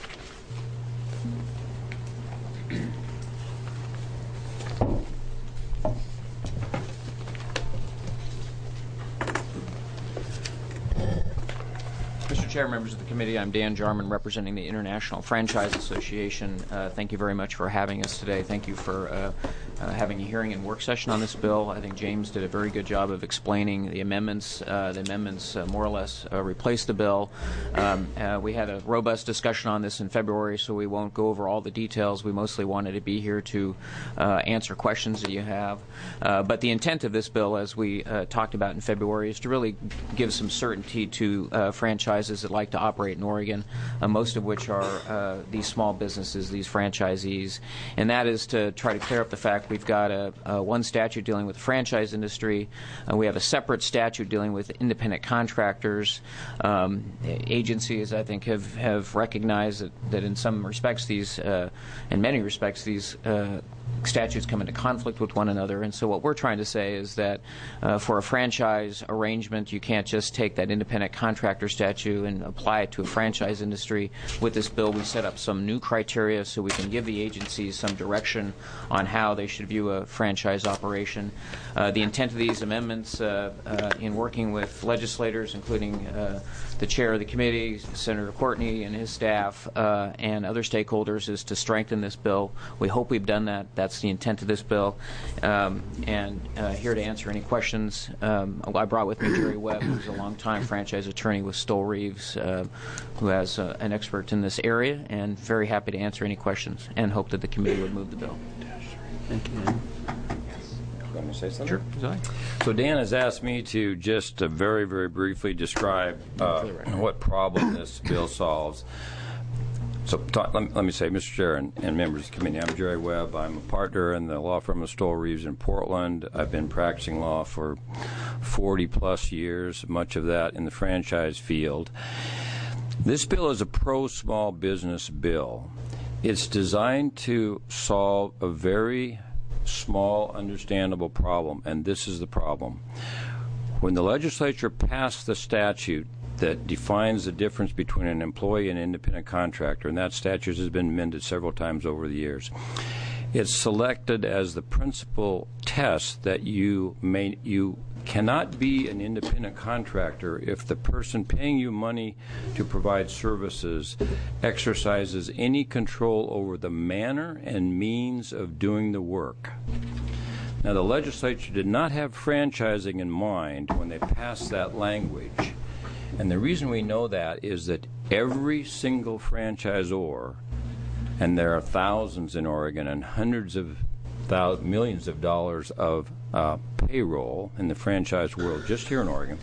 Mister Chair, members of the committee, I'm Dan Jarman, representing the International Franchise Association. Uh, thank you very much for having us today. Thank you for uh, uh, having a hearing and work session on this bill. I think James did a very good job of explaining the amendments. Uh, the amendments uh, more or less uh, replace the bill. Um, uh, we had a robust discussion on this in February, so we won't go over all the details. We mostly wanted to be here to uh, answer questions that you have. Uh, but the intent of this bill, as we uh, talked about in February, is to really give some certainty to uh, franchises that like to operate in Oregon, uh, most of which are uh, these small businesses, these franchisees. And that is to try to clear up the fact we've got a, a one statute dealing with the franchise industry. Uh, we have a separate statute dealing with independent contractors. Um, agencies, I think, have, have recognized that, that in some respects these, uh, in many respects, these uh, statutes come into conflict with one another. And so what we're trying to say is that uh, for a franchise arrangement, you can't just take that independent contractor statute and apply it to a franchise industry. With this bill, we set up some new criteria so we can give the agencies some direction on how they should view a franchise operation. Uh, the intent of these amendments uh, uh, in working with legislators, including uh, the chair of the committee, Senator Courtney and his staff, uh, and other stakeholders, is to strengthen this bill. We hope we've done that. That's the intent of this bill. Um, and uh, here to answer any questions, um, I brought with me Jerry Webb, who's a longtime franchise attorney with Stoll Reeves, uh, who has uh, an expert in this area, and very happy to answer any questions and hope that the committee would move the bill. Thank you. Going to say something? Sure. Sorry. So Dan has asked me to just uh, very, very briefly describe uh, what problem this bill solves. So talk, let, let me say, Mister Chair and, and members of the committee, I'm Jerry Webb. I'm a partner in the law firm of Stoll Reeves in Portland. I've been practicing law for forty plus years, much of that in the franchise field. This bill is a pro-small business bill. It's designed to solve a very small, understandable problem, and this is the problem. When the legislature passed the statute that defines the difference between an employee and an independent contractor, and that statute has been amended several times over the years, it's selected as the principal test that you may you cannot be an independent contractor if the person paying you money to provide services exercises any control over the manner and means of doing the work. Now, the legislature did not have franchising in mind when they passed that language. And the reason we know that is that every single franchisor, and there are thousands in Oregon and hundreds of thousands, millions of dollars of uh, payroll in the franchise world, just here in Oregon,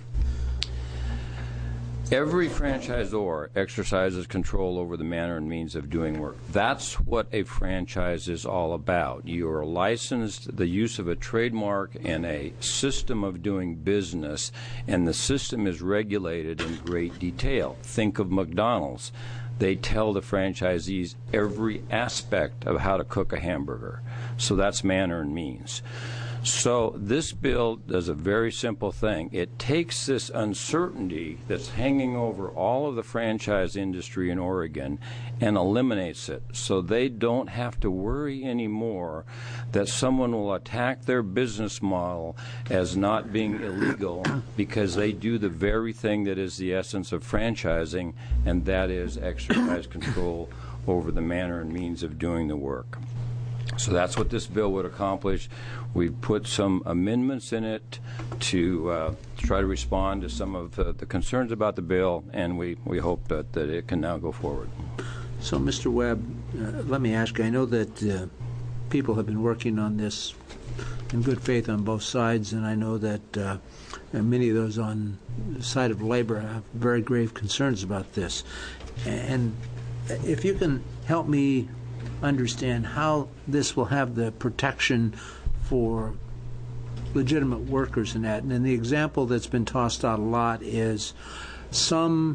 every franchisor exercises control over the manner and means of doing work. That's what a franchise is all about. You are licensed the use of a trademark and a system of doing business, and the system is regulated in great detail. Think of McDonald's. They tell the franchisees every aspect of how to cook a hamburger. So that's manner and means. So this bill does a very simple thing. It takes this uncertainty that's hanging over all of the franchise industry in Oregon and eliminates it, so they don't have to worry anymore that someone will attack their business model as not being illegal because they do the very thing that is the essence of franchising, and that is exercise control over the manner and means of doing the work. So that's what this bill would accomplish. We've put some amendments in it to, uh, to try to respond to some of the, the concerns about the bill, and we, we hope that, that it can now go forward. So, Mister Webb, uh, let me ask you, I know that uh, people have been working on this in good faith on both sides, and I know that uh, many of those on the side of labor have very grave concerns about this. And if you can help me understand how this will have the protection for legitimate workers in that. And then the example that's been tossed out a lot is some,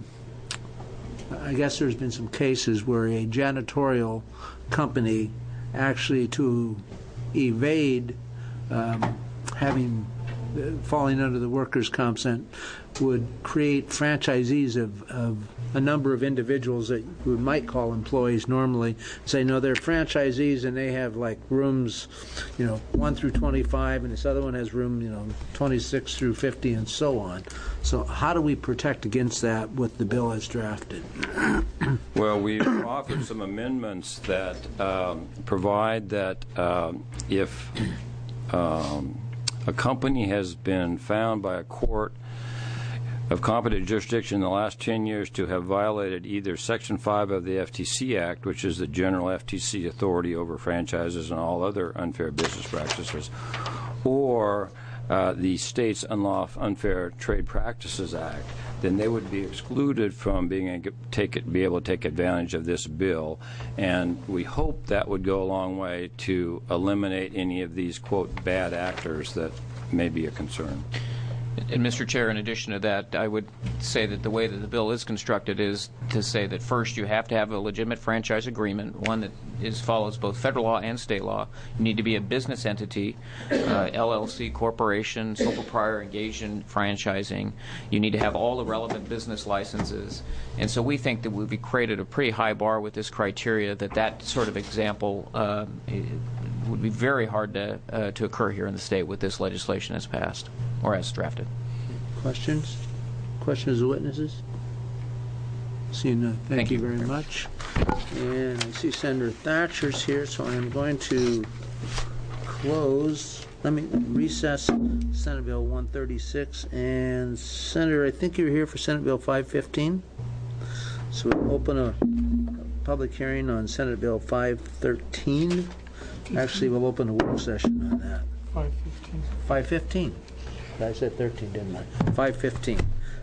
I guess there's been some cases where a janitorial company actually to evade um, having uh, falling under the workers' comp cent would create franchisees of, of a number of individuals that we might call employees normally, say, no, they're franchisees and they have like rooms, you know, one through twenty-five, and this other one has room, you know, twenty-six through fifty, and so on. So how do we protect against that with the bill as drafted? Well, we've offered some amendments that um, provide that um, if um, a company has been found by a court of competent jurisdiction in the last ten years to have violated either Section five of the F T C Act, which is the general F T C authority over franchises and all other unfair business practices, or uh, the state's Unlawful Unfair Trade Practices Act, then they would be excluded from being able to take it, be able to take advantage of this bill. And we hope that would go a long way to eliminate any of these, quote, bad actors that may be a concern. And, Mister Chair, in addition to that, I would say that the way that the bill is constructed is to say that first you have to have a legitimate franchise agreement, one that is follows both federal law and state law. You need to be a business entity, uh, L L C, corporation, sole proprietor engaged in franchising. You need to have all the relevant business licenses. And so we think that we've created a pretty high bar with this criteria, that that sort of example uh, would be very hard to, uh, to occur here in the state with this legislation as passed or as drafted. Questions? Questions of witnesses? Seeing none, thank, thank you very much. And I see Senator Thatcher's here, so I'm going to close. Let me recess Senate Bill one thirty-six. And Senator, I think you're here for Senate Bill five fifteen. So we'll open a public hearing on Senate Bill five thirteen. Actually, we'll open a work session on that. five fifteen. five fifteen. I said thirteen, didn't I? five fifteen.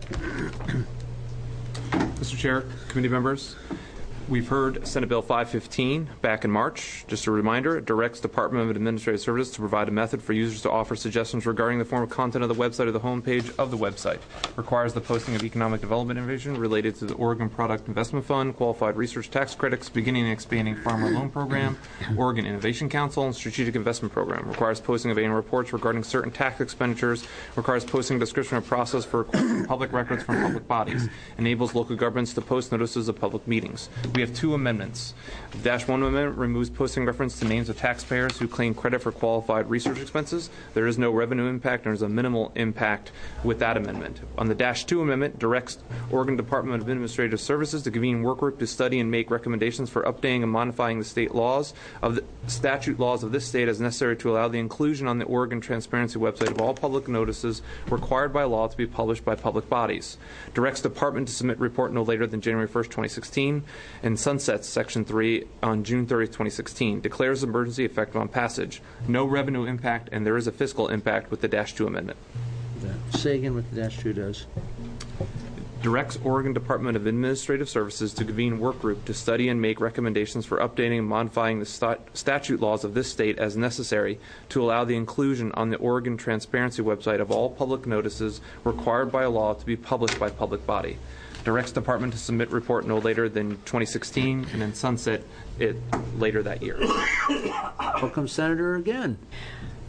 Mister Chair, committee members, we've heard Senate Bill five fifteen back in March. Just a reminder, it directs Department of Administrative Services to provide a method for users to offer suggestions regarding the form of content of the website or the homepage of the website. Requires the posting of economic development information related to the Oregon Product Investment Fund, qualified research tax credits, beginning and expanding farmer loan program, Oregon Innovation Council, and strategic investment program. Requires posting of annual reports regarding certain tax expenditures. Requires posting a description of process for requesting public records from public bodies. Enables local governments to post notices of public meetings. We have two amendments. The Dash one amendment removes posting reference to names of taxpayers who claim credit for qualified research expenses. There is no revenue impact, and there is a minimal impact with that amendment. On the Dash two amendment, directs Oregon Department of Administrative Services to convene work group to study and make recommendations for updating and modifying the state laws of the statute laws of this state as necessary to allow the inclusion on the Oregon Transparency website of all public notices required by law to be published by public bodies. Directs Department to submit report no later than January first, twenty sixteen, and sunsets Section three on June thirtieth, twenty sixteen. Declares emergency effective on passage. No revenue impact, and there is a fiscal impact with the Dash two amendment. Say again what the Dash two does. Directs Oregon Department of Administrative Services to convene work group to study and make recommendations for updating and modifying the st- statute laws of this state as necessary to allow the inclusion on the Oregon Transparency website of all public notices required by law to be published by public body. Directs Department to submit report no later than twenty sixteen, and then sunset it later that year. Welcome, Senator, again.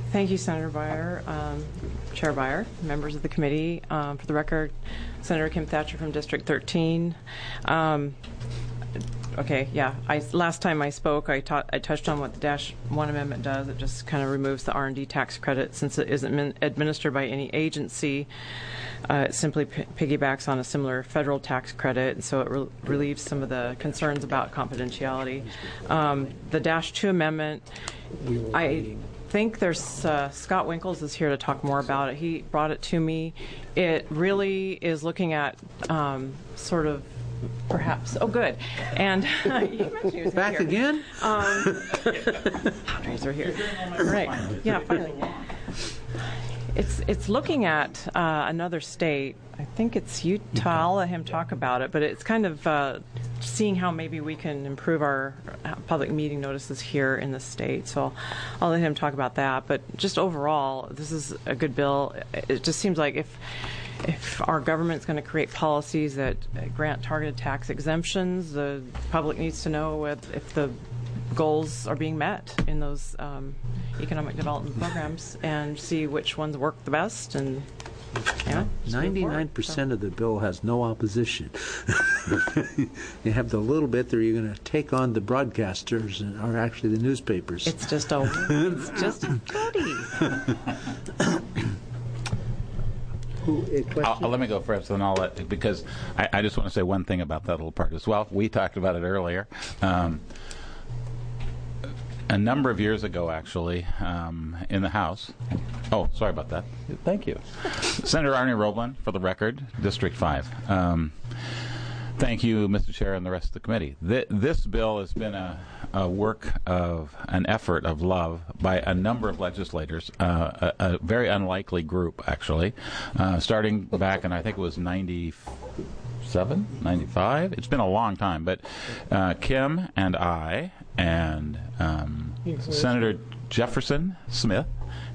Thank you, Senator Beyer, um, Chair Beyer, members of the committee. Um, for the record, Senator Kim Thatcher from District thirteen. Um, okay, yeah. I, last time I spoke, I, taught, I touched on what the Dash One Amendment does. It just kind of removes the R and D tax credit since it isn't min- administered by any agency. Uh, it simply p- piggybacks on a similar federal tax credit, and so it re- relieves some of the concerns about confidentiality. Um, the Dash Two Amendment, I think there's uh, Scott Winkles is here to talk more about it. He brought it to me. It really is looking at um, sort of perhaps. Oh, good. And you mentioned he was back here. again. Um, boundaries are here. Right. Yeah. Finally. It's it's looking at uh, another state. I think it's Utah. I'll let him talk about it, but it's kind of uh, seeing how maybe we can improve our public meeting notices here in the state. So I'll, I'll let him talk about that. But just overall, this is a good bill. It just seems like if if our government's going to create policies that grant targeted tax exemptions, the public needs to know if, if the goals are being met in those um, economic development programs and see which ones work the best. And yeah, ninety-nine percent of the bill has no opposition. You have the little bit that you're going to take on the broadcasters and, or actually the newspapers. It's just a it's just a study. Who, I'll, I'll let me go first, and I'll let, because I, I just want to say one thing about that little part as well. We talked about it earlier. Um, a number of years ago, actually, um, in the House. Oh, sorry about that. Thank you. Senator Arnie Roblin, for the record, District five. Um, Thank you, Mister Chair, and the rest of the committee. Th- this bill has been a, a work of an effort of love by a number of legislators, uh, a, a very unlikely group, actually, uh, starting back in, I think it was ninety-seven, ninety-five. It's been a long time, but uh, Kim and I and um, Senator Jefferson Smith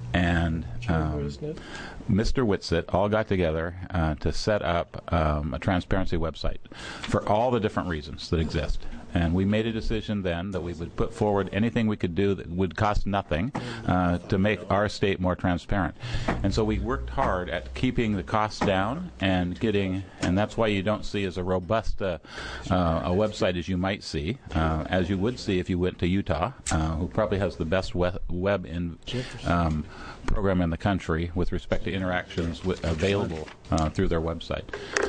and um, Mister Whitsitt all got together uh, to set up um, a transparency website for all the different reasons that exist. And we made a decision then that we would put forward anything we could do that would cost nothing uh, to make our state more transparent. And so we worked hard at keeping the costs down and getting, and that's why you don't see as a robust uh, uh, a website as you might see, uh, as you would see if you went to Utah, uh, who probably has the best web, web in, um, program in the country with respect to interactions with, available uh, through their website.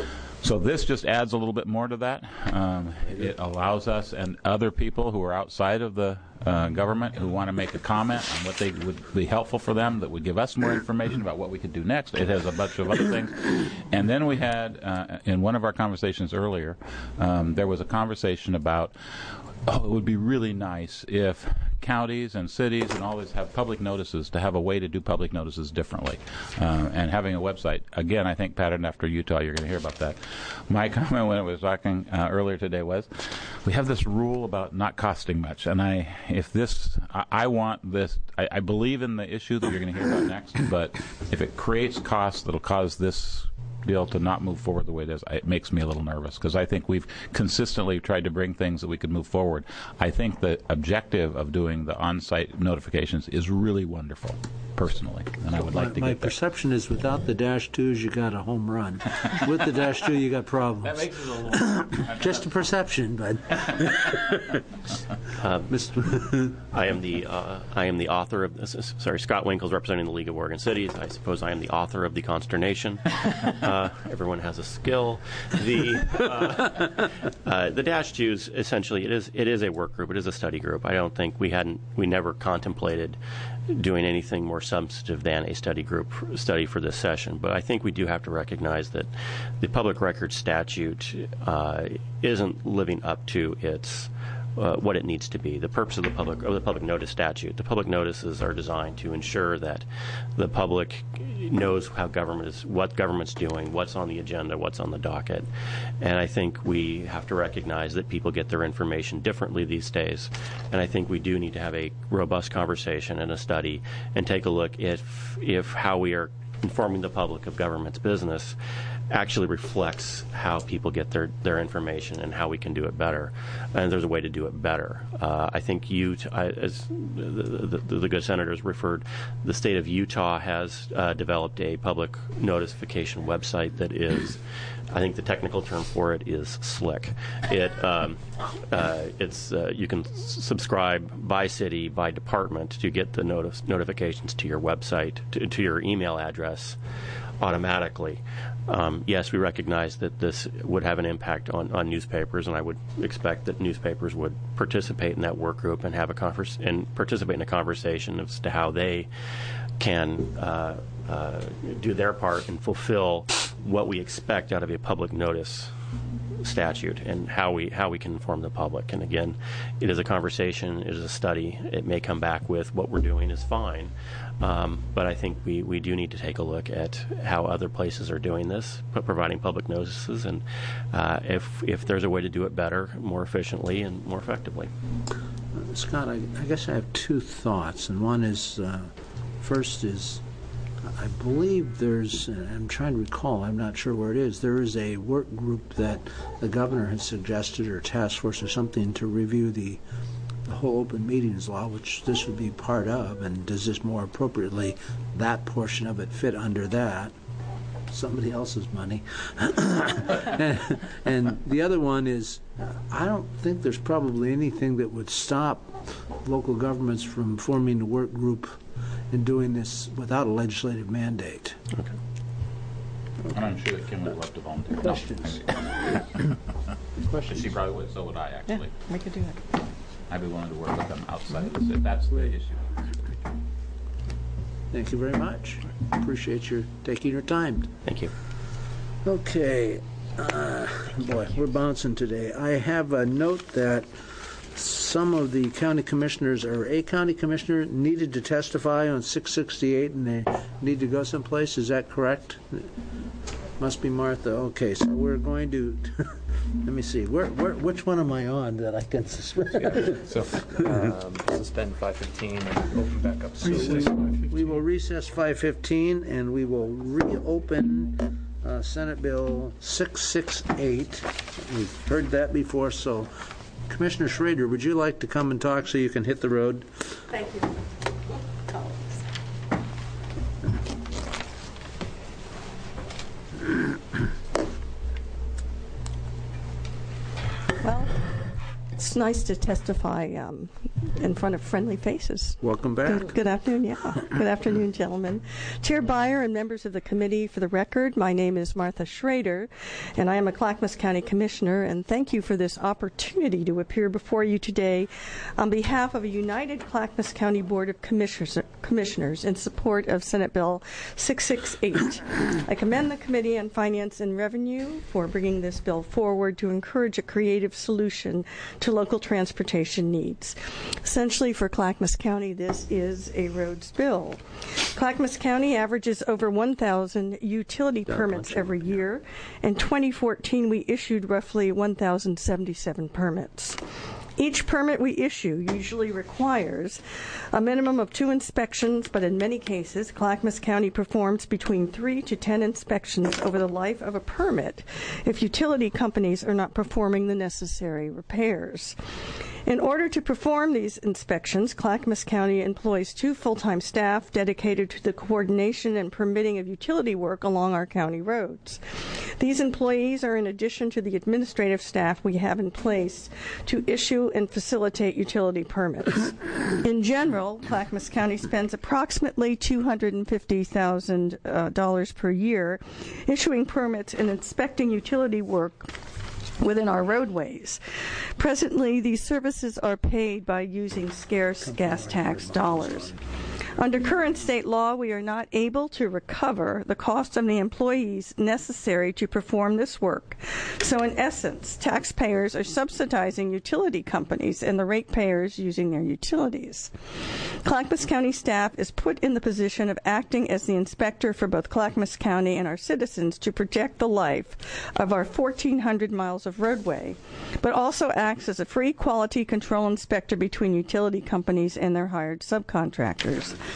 So this just adds a little bit more to that. Um, it allows us and other people who are outside of the uh, government who want to make a comment on what they would be helpful for them, that would give us more information about what we could do next. It has a bunch of other things. And then we had, uh, in one of our conversations earlier, um, there was a conversation about, oh, it would be really nice if counties and cities and all this have public notices, to have a way to do public notices differently. Uh, and having a website, again, I think patterned after Utah, you're going to hear about that. My comment when I was talking uh, earlier today was, we have this rule about not costing much. And I, if this, I, I want this, I, I believe in the issue that you're going to hear about next, but if it creates costs that'll cause this bill to not move forward the way it is, it makes me a little nervous, because I think we've consistently tried to bring things that we could move forward. I think the objective of doing the on-site notifications is really wonderful, personally, and I would like my, to my get there. perception is without the dash twos, you got a home run. With the dash two, you got problems. That makes it a little just a perception, but um, I am the uh, I am the author of this. Sorry, Scott Winkles, representing the League of Oregon Cities. I suppose I am the author of the consternation. Uh, everyone has a skill. The uh, uh, the dash twos, essentially, it is it is a work group. It is a study group. I don't think we hadn't we never contemplated doing anything more substantive than a study group study for this session. But I think we do have to recognize that the public records statute uh, isn't living up to its Uh, what it needs to be. The purpose of the public or the public notice statute. The public notices are designed to ensure that the public knows how government is, what government's doing, what's on the agenda, what's on the docket. And I think we have to recognize that people get their information differently these days. And I think we do need to have a robust conversation and a study and take a look if if how we are informing the public of government's business actually reflects how people get their, their information and how we can do it better. And there's a way to do it better. Uh, I think you, I, as the, the, the good senators referred, the state of Utah has uh, developed a public notification website that is, I think the technical term for it is slick. It um, uh, it's uh, you can s- subscribe by city, by department to get the notice, notifications to your website, to, to your email address automatically. Um, yes, we recognize that this would have an impact on, on newspapers, and I would expect that newspapers would participate in that work group and have a converse and participate in a conversation as to how they can uh, uh, do their part and fulfill what we expect out of a public notice statute and how we how we can inform the public. And again, it is a conversation, it is a study. It may come back with what we're doing is fine, um, but I think we, we do need to take a look at how other places are doing this, providing public notices, and uh, if if there's a way to do it better, more efficiently, and more effectively. Scott, I, I guess I have two thoughts, and one is, uh, first is, I believe there's, I'm trying to recall, I'm not sure where it is, there is a work group that the governor has suggested, or task force or something, to review the, the whole open meetings law, which this would be part of, and does this more appropriately, that portion of it fit under that? Somebody else's money. and, and the other one is, I don't think there's probably anything that would stop local governments from forming a work group and doing this without a legislative mandate. Okay. And I'm sure that Kim would love to volunteer. Questions? No, Questions? She probably would, so would I, actually. Yeah, we could do that. I'd be willing to work with them outside of this if that's the issue. Thank you very much. Appreciate your taking your time. Thank you. Okay. Uh, boy, we're bouncing today. I have a note that some of the county commissioners, or a county commissioner, needed to testify on six sixty-eight, and they need to go someplace. Is that correct? Must be Martha. Okay, so we're going to... Let me see. Where, where, which one am I on that I can suspend? So, um, suspend five fifteen and open back up. So we, we will recess five fifteen, and we will reopen uh, Senate Bill six sixty-eight. We've heard that before, so Commissioner Schrader, would you like to come and talk so you can hit the road? Thank you. Well, it's nice to testify um, in front of friendly faces. Welcome back. Good, good afternoon, yeah. Good afternoon, gentlemen. Chair Beyer and members of the committee, for the record, my name is Martha Schrader, and I am a Clackamas County Commissioner, and thank you for this opportunity to appear before you today on behalf of a united Clackamas County Board of Commissioners, Commissioners in support of Senate Bill six sixty-eight. I commend the Committee on Finance and Revenue for bringing this bill forward to encourage a creative solution to local transportation needs. Essentially, for Clackamas County, this is a roads bill. Clackamas County averages over one thousand utility permits every year. In twenty fourteen, we issued roughly one thousand seventy-seven permits. Each permit we issue usually requires a minimum of two inspections, but in many cases, Clackamas County performs between three to ten inspections over the life of a permit if utility companies are not performing the necessary repairs. In order to perform these inspections, Clackamas County employs two full-time staff dedicated to the coordination and permitting of utility work along our county roads. These employees are in addition to the administrative staff we have in place to issue and facilitate utility permits. In general, Clackamas County spends approximately two hundred fifty thousand dollars uh, per year issuing permits and inspecting utility work within our roadways. Presently, these services are paid by using scarce gas tax dollars. Under current state law, we are not able to recover the cost of the employees necessary to perform this work. So in essence, taxpayers are subsidizing utility companies and the ratepayers using their utilities. Clackamas County staff is put in the position of acting as the inspector for both Clackamas County and our citizens to project the life of our fourteen hundred miles of roadway, but also acts as a free quality control inspector between utility companies and their hired subcontractors.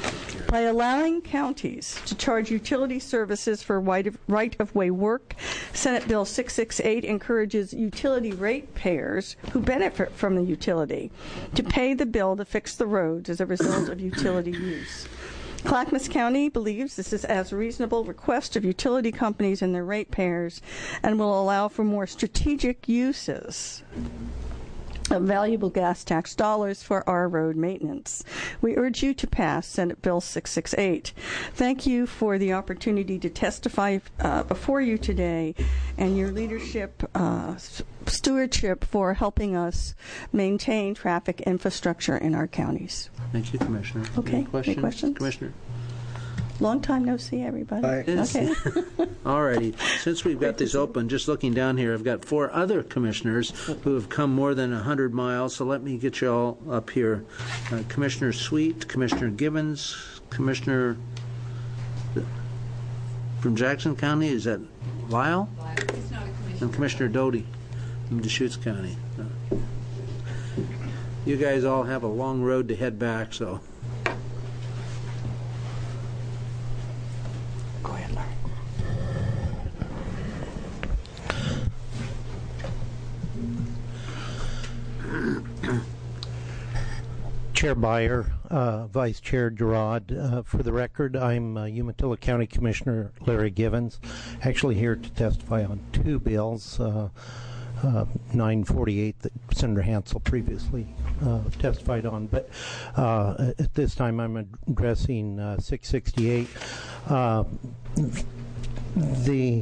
By allowing counties to charge utility services for right-of-way work, Senate Bill six sixty-eight encourages utility ratepayers who benefit from the utility to pay the bill to fix the roads as a result of utility use. Clackamas County believes this is as a reasonable request of utility companies and their ratepayers and will allow for more strategic uses of valuable gas tax dollars for our road maintenance. We urge you to pass Senate Bill six sixty-eight. Thank you for the opportunity to testify uh, before you today and your leadership, uh, stewardship for helping us maintain traffic infrastructure in our counties. Thank you, Commissioner. Okay. Any questions? Any questions? Commissioner? Long time no see, everybody. Bye. Okay. All righty. Since we've got this open, just looking down here, I've got four other commissioners who have come more than one hundred miles, so let me get you all up here. Uh, Commissioner Sweet, Commissioner Gibbons, Commissioner from Jackson County, is that Lyle? Lyle. He's not a commissioner. And Commissioner Doty from Deschutes County. Uh, you guys all have a long road to head back, so... Go ahead, Larry. Chair Byer, uh, Vice Chair Gerard, uh, for the record, I'm uh, Umatilla County Commissioner Larry Givens, actually here to testify on two bills, uh, uh, nine forty-eight that Senator Hansel previously uh, testified on, but uh, at this time I'm addressing uh, six sixty-eight. Uh, the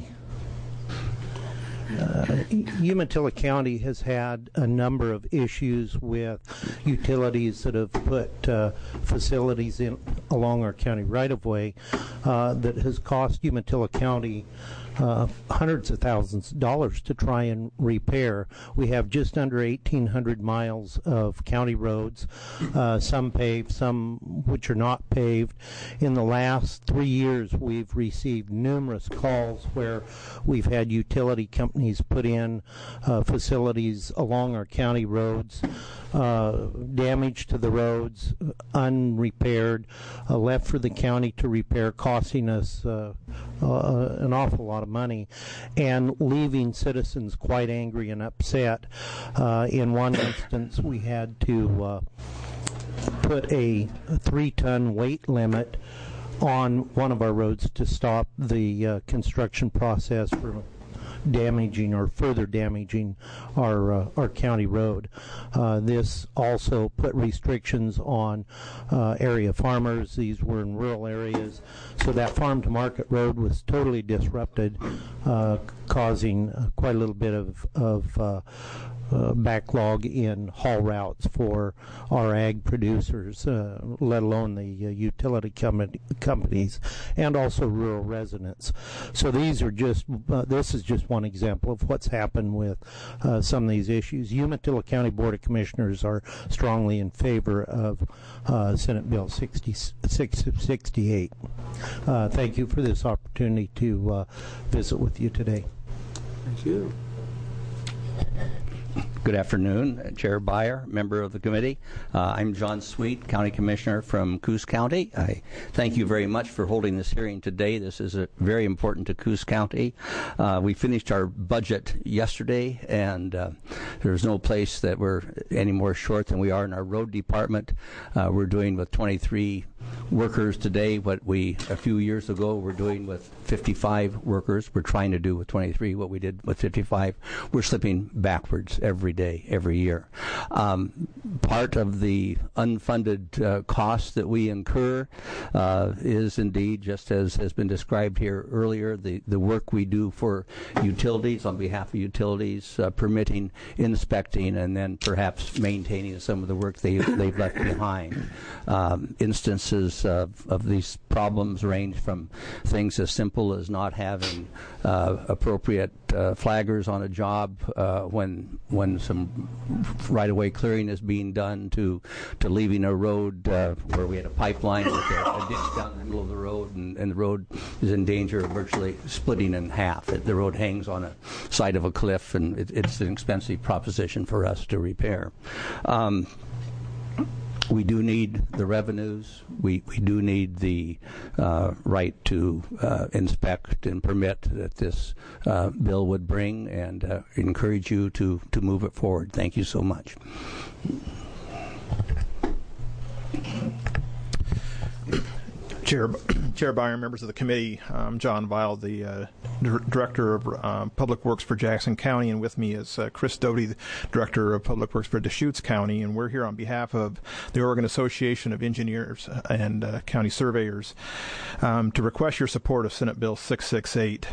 Uh, Umatilla County has had a number of issues with utilities that have put uh, facilities in along our county right-of-way uh, that has cost Umatilla County uh, hundreds of thousands of dollars to try and repair. We have just under eighteen hundred miles of county roads, uh, some paved, some which are not paved. In the last three years, we've received numerous calls where we've had utility companies put in uh, facilities along our county roads, uh, damage to the roads, unrepaired, uh, left for the county to repair, costing us uh, uh, an awful lot of money and leaving citizens quite angry and upset. Uh, in one instance, we had to uh, put a three-ton weight limit on one of our roads to stop the uh, construction process for damaging or further damaging our uh, our county road. Uh, this also put restrictions on uh, area farmers. These were in rural areas, so that farm to market road was totally disrupted, uh, causing uh, quite a little bit of of uh, Uh, backlog in haul routes for our ag producers, uh, let alone the uh, utility com- companies and also rural residents. So these are just, uh, this is just one example of what's happened with uh, some of these issues. Umatilla County Board of Commissioners are strongly in favor of uh, Senate Bill six sixty-eight. Uh, thank you for this opportunity to uh, visit with you today. Thank you. Good afternoon, Chair Byer, member of the committee. Uh, I'm John Sweet, County Commissioner from Coos County. I thank you very much for holding this hearing today. This is a, very important to Coos County. Uh, we finished our budget yesterday, and uh, there's no place that we're any more short than we are in our road department. Uh, we're doing with twenty-three workers today what we, a few years ago, were doing with fifty-five workers. We're trying to do with twenty-three what we did with fifty-five. We're slipping backwards every day, every year. Um, part of the unfunded uh, costs that we incur uh, is indeed, just as has been described here earlier, the, the work we do for utilities on behalf of utilities, uh, permitting, inspecting, and then perhaps maintaining some of the work they, they've left behind. Um, instances of, of these problems range from things as simple as not having uh, appropriate uh, flaggers on a job uh, when when some right-of-way clearing is being done, to to leaving a road uh, where we had a pipeline with a, a ditch down the middle of the road, and, and the road is in danger of virtually splitting in half. It, the road hangs on a side of a cliff, and it, it's an expensive proposition for us to repair. Um, We we do need the revenues. We, we do need the uh, right to uh, inspect and permit that this uh, bill would bring, and uh, encourage you to, to move it forward. Thank you so much. Chair, Chair Byron, members of the committee, I'm John Vile, the uh, Dir- Director of uh, Public Works for Jackson County, and with me is uh, Chris Doty, the Director of Public Works for Deschutes County, and we're here on behalf of the Oregon Association of Engineers and uh, County Surveyors um, to request your support of Senate Bill six sixty-eight.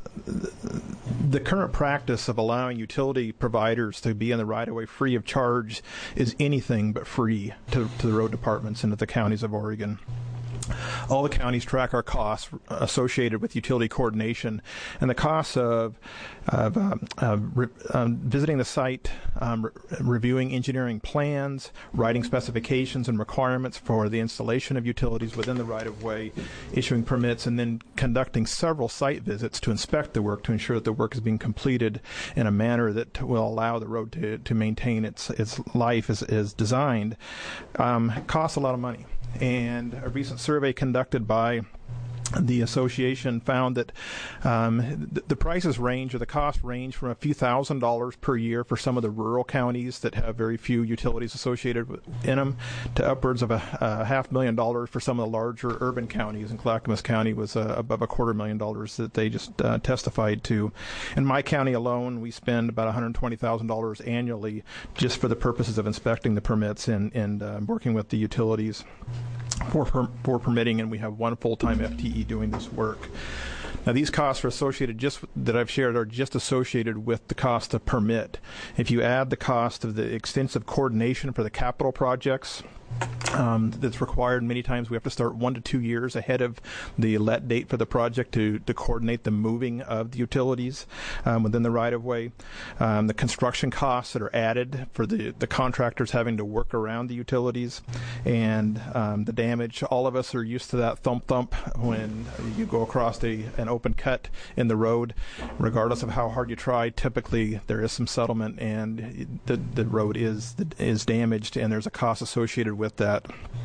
The current practice of allowing utility providers to be in the right-of-way free of charge is anything but free to, to the road departments and to the counties of Oregon. All the counties track our costs associated with utility coordination, and the costs of, of um, uh, re- um, visiting the site, um, re- reviewing engineering plans, writing specifications and requirements for the installation of utilities within the right-of-way, issuing permits, and then conducting several site visits to inspect the work to ensure that the work is being completed in a manner that will allow the road to, to maintain its, its life as, as designed, um, costs a lot of money. And a recent survey conducted by the association found that um, the, the prices range, or the cost range, from a few thousand dollars per year for some of the rural counties that have very few utilities associated with, in them, to upwards of a, a half million dollars for some of the larger urban counties. And Clackamas County was uh, above a quarter million dollars that they just uh, testified to. In my county alone, we spend about one hundred twenty thousand dollars annually just for the purposes of inspecting the permits and, and uh, working with the utilities for, per, for permitting, and we have one full-time F T E doing this work. Now, these costs are associated, just that I've shared, are just associated with the cost of permit. If you add the cost of the extensive coordination for the capital projects um, that's required, many times we have to start one to two years ahead of the let date for the project to, to coordinate the moving of the utilities um, within the right-of-way. Um, the construction costs that are added for the, the contractors having to work around the utilities, and um, the damage. All of us are used to that thump-thump when you go across a, an open cut in the road. Regardless of how hard you try, typically there is some settlement, and the, the road is, is damaged, and there's a cost associated with that.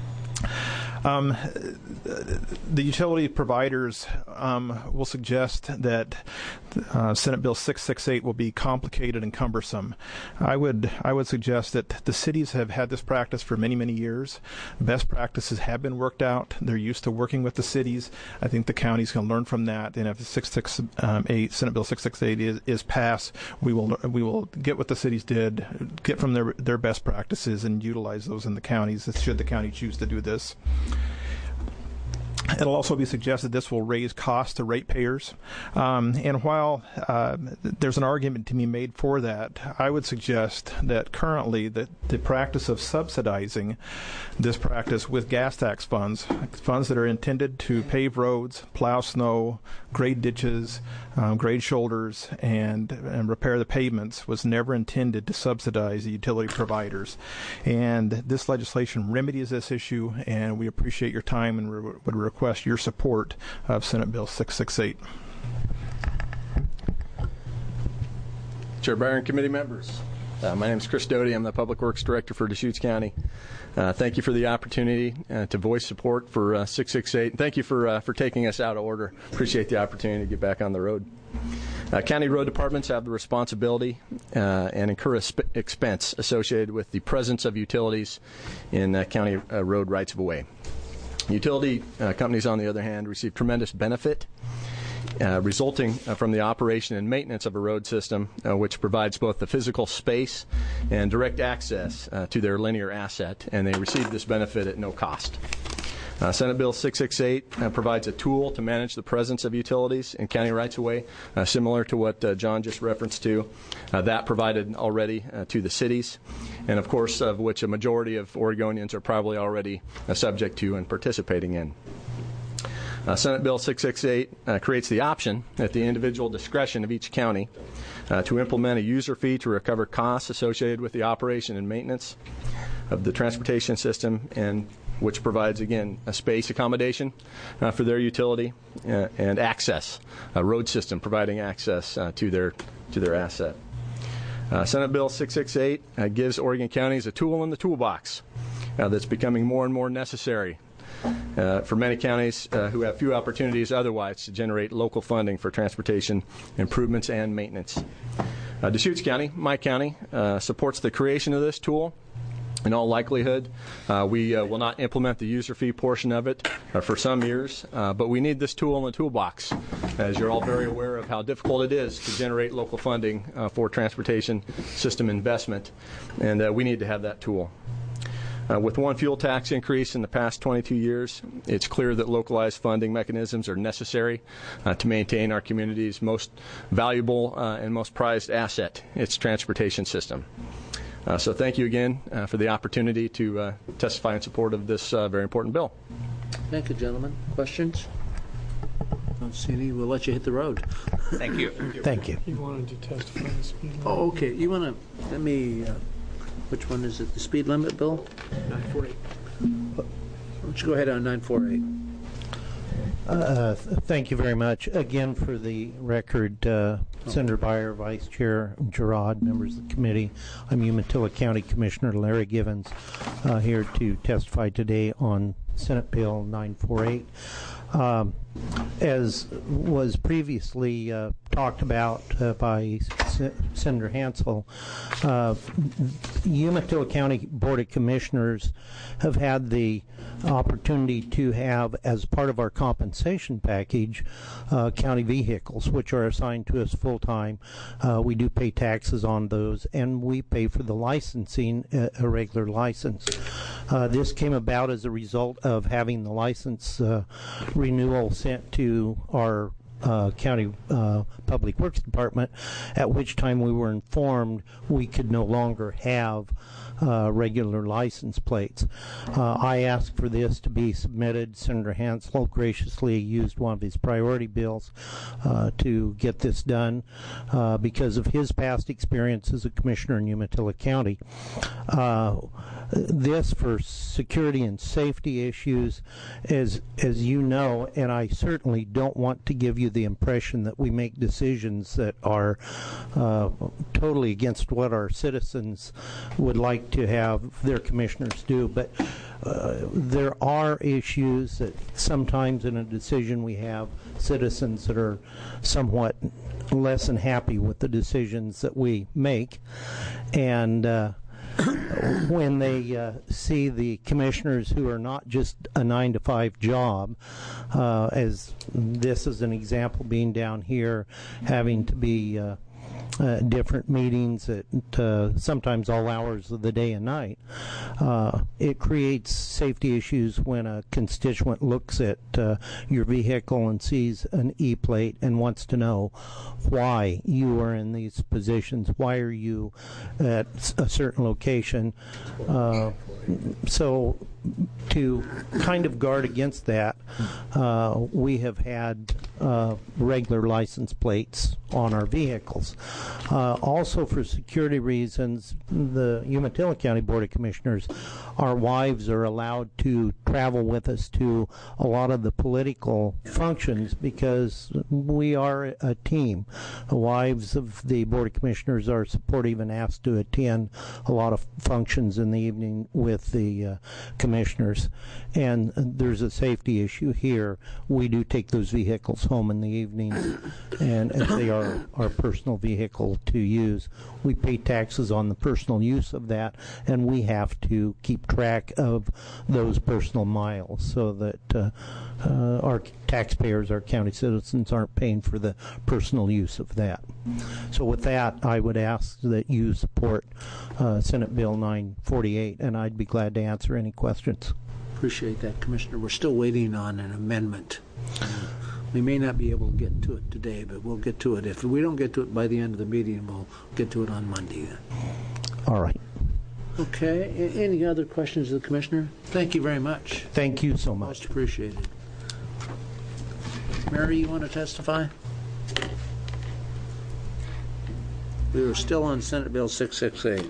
Um, the utility providers um, will suggest that uh, Senate Bill six sixty-eight will be complicated and cumbersome. I would I would suggest that the cities have had this practice for many, many years. Best practices have been worked out. They're used to working with the cities. I think the counties can learn from that. And if six sixty-eight, Senate Bill six sixty-eight is, is passed, we will we will get what the cities did, get from their their best practices, and utilize those in the counties, should the county choose to do this. It'll also be suggested this will raise costs to ratepayers. Um, and while uh, there's an argument to be made for that, I would suggest that currently the, the practice of subsidizing this practice with gas tax funds, funds that are intended to pave roads, plow snow, grade ditches, um, grade shoulders, and, and repair the pavements, was never intended to subsidize the utility providers. And this legislation remedies this issue, and we appreciate your time and re- would request your support of Senate Bill six sixty-eight. Chair Byron, committee members. Uh, my name is Chris Doty. I'm the Public Works Director for Deschutes County. Uh, thank you for the opportunity uh, to voice support for uh, six sixty-eight. And thank you for uh, for taking us out of order. Appreciate the opportunity to get back on the road. Uh, county road departments have the responsibility uh, and incur a sp- expense associated with the presence of utilities in uh, county uh, road rights-of-way. Utility uh, companies, on the other hand, receive tremendous benefit Uh, resulting uh, from the operation and maintenance of a road system, uh, which provides both the physical space and direct access uh, to their linear asset, and they receive this benefit at no cost. Uh, Senate Bill six sixty-eight uh, provides a tool to manage the presence of utilities in county rights-of-way, uh, similar to what uh, John just referenced to. Uh, that provided already uh, to the cities, and of course, of which a majority of Oregonians are probably already uh, subject to and participating in. Uh, Senate Bill six sixty-eight uh, creates the option at the individual discretion of each county uh, to implement a user fee to recover costs associated with the operation and maintenance of the transportation system, and which provides, again, a space accommodation uh, for their utility uh, and access, a road system providing access uh, to their to their asset. Uh, Senate Bill six sixty-eight uh, gives Oregon counties a tool in the toolbox uh, that's becoming more and more necessary uh, for many counties uh, who have few opportunities otherwise to generate local funding for transportation improvements and maintenance. Uh, Deschutes County, my county, uh, supports the creation of this tool. In all likelihood, uh, we uh, will not implement the user fee portion of it uh, for some years, uh, but we need this tool in the toolbox, as you're all very aware of how difficult it is to generate local funding uh, for transportation system investment, and uh, we need to have that tool. Uh, with one fuel tax increase in the past twenty-two years, it's clear that localized funding mechanisms are necessary uh, to maintain our community's most valuable uh, and most prized asset, its transportation system. Uh, so thank you again uh, for the opportunity to uh, testify in support of this uh, very important bill. Thank you, gentlemen. Questions? Don't see any. We'll let you hit the road. Thank you. Thank you. He wanted to testify the speed limit. Oh, okay. You want to, let me, uh, which one is it? The speed limit bill? nine forty-eight. Why don't you go ahead on nine forty-eight? Uh, th- thank you very much. Again, for the record, uh, Senator Beyer, Vice Chair Gerard, members of the committee, I'm Umatilla County Commissioner Larry Givens, uh, here to testify today on Senate Bill nine forty-eight. Um, as was previously uh, talked about uh, by S- Senator Hansel, uh, Umatilla County Board of Commissioners have had the opportunity to have, as part of our compensation package, uh, county vehicles, which are assigned to us full-time. Uh, we do pay taxes on those, and we pay for the licensing, uh, a regular license. Uh, this came about as a result of having the license uh, renewal sent to our Uh, county uh, Public Works Department, at which time we were informed we could no longer have uh, regular license plates. Uh, I asked for this to be submitted. Senator Hansel graciously used one of his priority bills uh, to get this done uh, because of his past experience as a commissioner in Umatilla County. Uh, this for security and safety issues, as as you know, and I certainly don't want to give you the impression that we make decisions that are uh, totally against what our citizens would like to have their commissioners do, but uh, there are issues that sometimes in a decision we have citizens that are somewhat less than happy with the decisions that we make, and uh, when they uh, see the commissioners who are not just a nine to five job, uh, as this is an example, being down here, having to be uh, uh, different meetings at uh, sometimes all hours of the day and night, uh, it creates safety issues when a constituent looks at uh, your vehicle and sees an E-plate and wants to know why you are in these positions, why are you at a certain location. Uh, so to kind of guard against that, uh, we have had uh, regular license plates on our vehicles. Uh, also, for security reasons, the Umatilla County Board of Commissioners, our wives are allowed to travel with us to a lot of the political functions because we are a team. The wives of the Board of Commissioners are supportive and asked to attend a lot of functions in the evening with the uh, commissioners. And there's a safety issue here. We do take those vehicles home in the evenings, and if they are our personal vehicle to use, we pay taxes on the personal use of that, and we have to keep track of those personal miles so that uh, uh, our taxpayers, our county citizens, aren't paying for the personal use of that. So with that, I would ask that you support uh, Senate Bill nine forty-eight, and I'd be glad to answer any questions. Appreciate that, Commissioner. We're still waiting on an amendment. We may not be able to get to it today, but we'll get to it. If we don't get to it by the end of the meeting, we'll get to it on Monday then. All right. Okay. A- any other questions of the Commissioner? Thank you very much. Thank you so much. Most appreciated. Mary, you want to testify? We were still on Senate Bill six sixty-eight.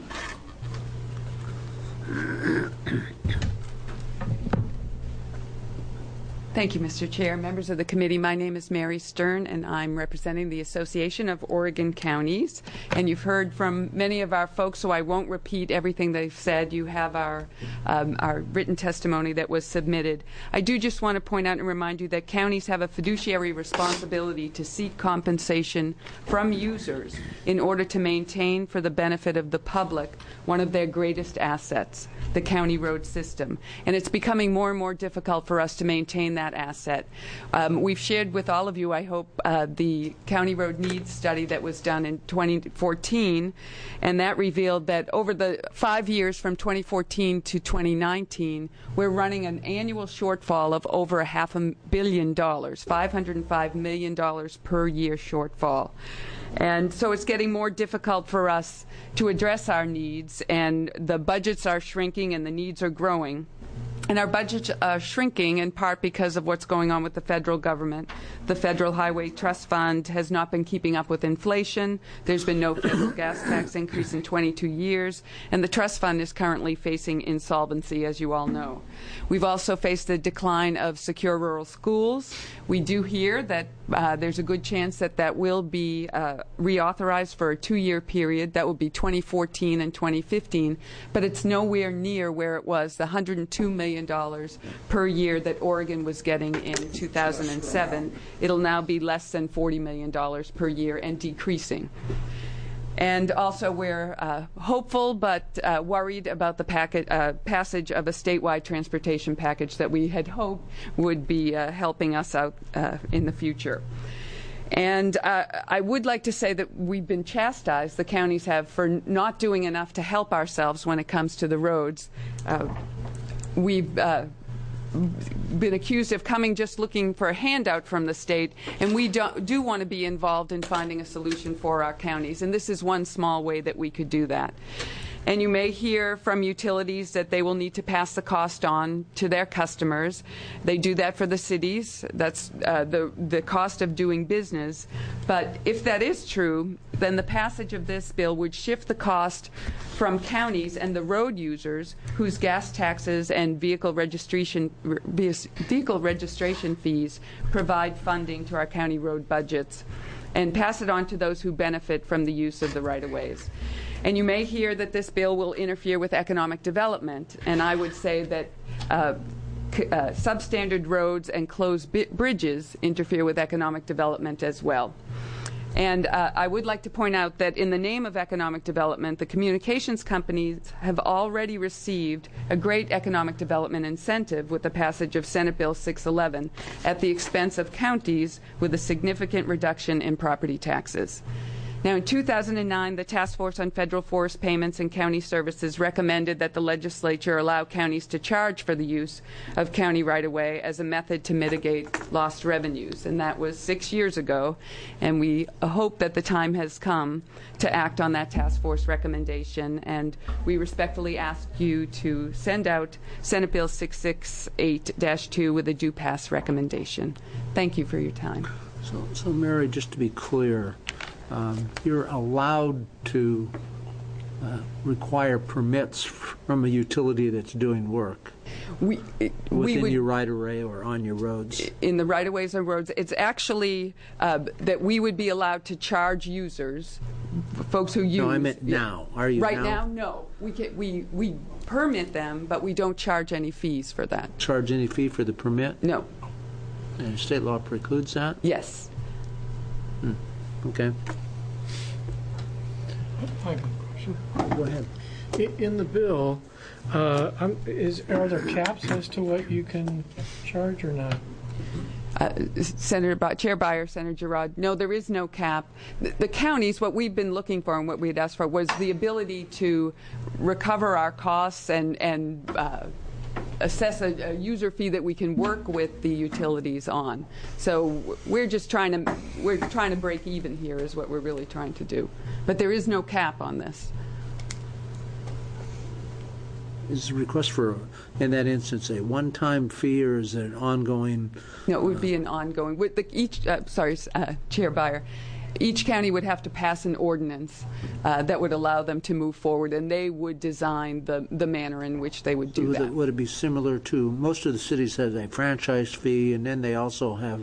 Thank you, Mister Chair. Members of the committee, my name is Mary Stern, and I'm representing the Association of Oregon Counties. And you've heard from many of our folks, so I won't repeat everything they've said. You have our, um, our written testimony that was submitted. I do just want to point out and remind you that counties have a fiduciary responsibility to seek compensation from users in order to maintain, for the benefit of the public, one of their greatest assets, the county road system. And it's becoming more and more difficult for us to maintain that asset. Um, we've shared with all of you, I hope, uh, the County Road Needs study that was done in twenty fourteen, and that revealed that over the five years from twenty fourteen to twenty nineteen, we're running an annual shortfall of over a half a billion dollars, five hundred five million dollars per year shortfall. And so it's getting more difficult for us to address our needs, and the budgets are shrinking and the needs are growing. And our budgets are shrinking in part because of what's going on with the federal government. The Federal Highway Trust Fund has not been keeping up with inflation. There's been no federal gas tax increase in twenty-two years. And the trust fund is currently facing insolvency, as you all know. We've also faced the decline of secure rural schools. We do hear that uh, there's a good chance that that will be uh, reauthorized for a two-year period. That will be twenty fourteen and twenty fifteen. But it's nowhere near where it was, the one hundred two million dollars per year that Oregon was getting in two thousand seven. It'll now be less than forty million dollars per year and decreasing. And also we're uh, hopeful but uh, worried about the packet, uh, passage of a statewide transportation package that we had hoped would be uh, helping us out uh, in the future. And uh, I would like to say that we've been chastised, the counties have, for not doing enough to help ourselves when it comes to the roads. Uh, we've uh, been accused of coming just looking for a handout from the state, and we do, do want to be involved in finding a solution for our counties, and this is one small way that we could do that. And you may hear from utilities that they will need to pass the cost on to their customers. They do that for the cities. That's uh, the, the cost of doing business. But if that is true, then the passage of this bill would shift the cost from counties and the road users whose gas taxes and vehicle registration, vehicle registration fees provide funding to our county road budgets, and pass it on to those who benefit from the use of the right-of-ways. And you may hear that this bill will interfere with economic development, and I would say that uh, c- uh, substandard roads and closed bi- bridges interfere with economic development as well. And uh, I would like to point out that in the name of economic development, the communications companies have already received a great economic development incentive with the passage of Senate Bill six eleven at the expense of counties with a significant reduction in property taxes. Now, in two thousand nine, the Task Force on Federal Forest Payments and County Services recommended that the legislature allow counties to charge for the use of county right-of-way as a method to mitigate lost revenues. And that was six years ago, and we hope that the time has come to act on that task force recommendation. And we respectfully ask you to send out Senate Bill six sixty-eight dash two with a due pass recommendation. Thank you for your time. So, so Mary, just to be clear, Um, you're allowed to uh, require permits from a utility that's doing work we, it, within we would, your right-of-way or on your roads? In the right-of-ways and roads. It's actually uh, that we would be allowed to charge users, folks who use. No, I meant yeah. now. Are you right now? now? No, we can, we we permit them, but we don't charge any fees for that. Charge any fee for the permit? No. And state law precludes that? Yes. Hmm. Okay. I have a question. Go ahead. In the bill, uh, I'm, is are there caps as to what you can charge or not? Uh, Senator ba- Chair Beyer, Senator Girard, no, there is no cap. The, the counties, what we've been looking for and what we had asked for was the ability to recover our costs and and uh, assess a, a user fee that we can work with the utilities on. So we're just trying to we're trying to break even here is what we're really trying to do. But there is no cap on this. Is the request for, in that instance, a one-time fee or is it an ongoing? No, it would be an ongoing. With the, each, uh, sorry, uh, Chair Beyer. each county would have to pass an ordinance uh, that would allow them to move forward, and they would design the, the manner in which they would do would that. It, would it be similar to, most of the cities have a franchise fee, and then they also have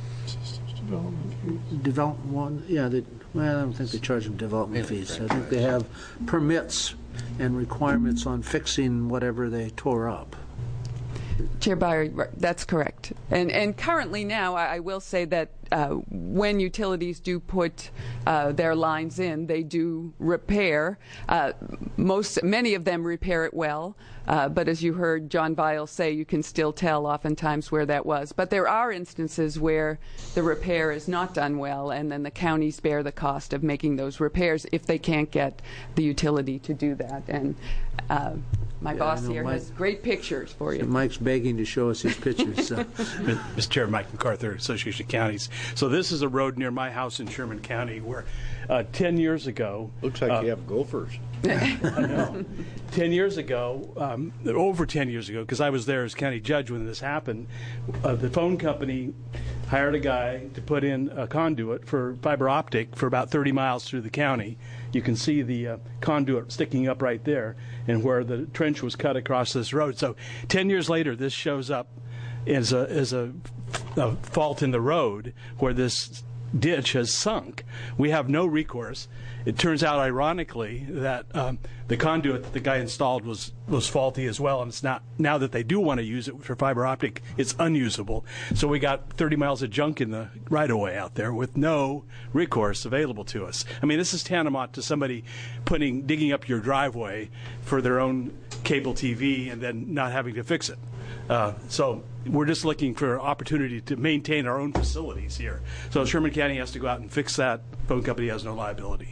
Development develop one, yeah, they, well, I don't think they charge them development fees. I think they have permits and requirements on fixing whatever they tore up. Chair Byer, right, that's correct. And and currently now, I, I will say that uh, when utilities do put uh, their lines in, they do repair. Uh, most, many of them repair it well. Uh, but as you heard John Vial say, you can still tell oftentimes where that was. But there are instances where the repair is not done well, and then the counties bear the cost of making those repairs if they can't get the utility to do that. And uh, my Yeah, boss I know here Mike- has great pictures for you. Mike's begging to show us his pictures. So. Mister Chair, Mike MacArthur, Association of Counties. So this is a road near my house in Sherman County where uh, ten years ago... Looks like uh, you have gophers. I know. ten years ago, um, over ten years ago, because I was there as county judge when this happened, uh, the phone company hired a guy to put in a conduit for fiber optic for about thirty miles through the county. You can see the uh, conduit sticking up right there and where the trench was cut across this road. So ten years later, this shows up as a, as a, a fault in the road where this ditch has sunk. We have no recourse. It turns out, ironically, that um, the conduit that the guy installed was, was faulty as well, and it's not. Now that they do want to use it for fiber optic, it's unusable. So we got thirty miles of junk in the right-of-way out there with no recourse available to us. I mean, this is tantamount to somebody putting digging up your driveway for their own cable T V and then not having to fix it. Uh, so we're just looking for an opportunity to maintain our own facilities here. So Sherman County has to go out and fix that. Phone company has no liability.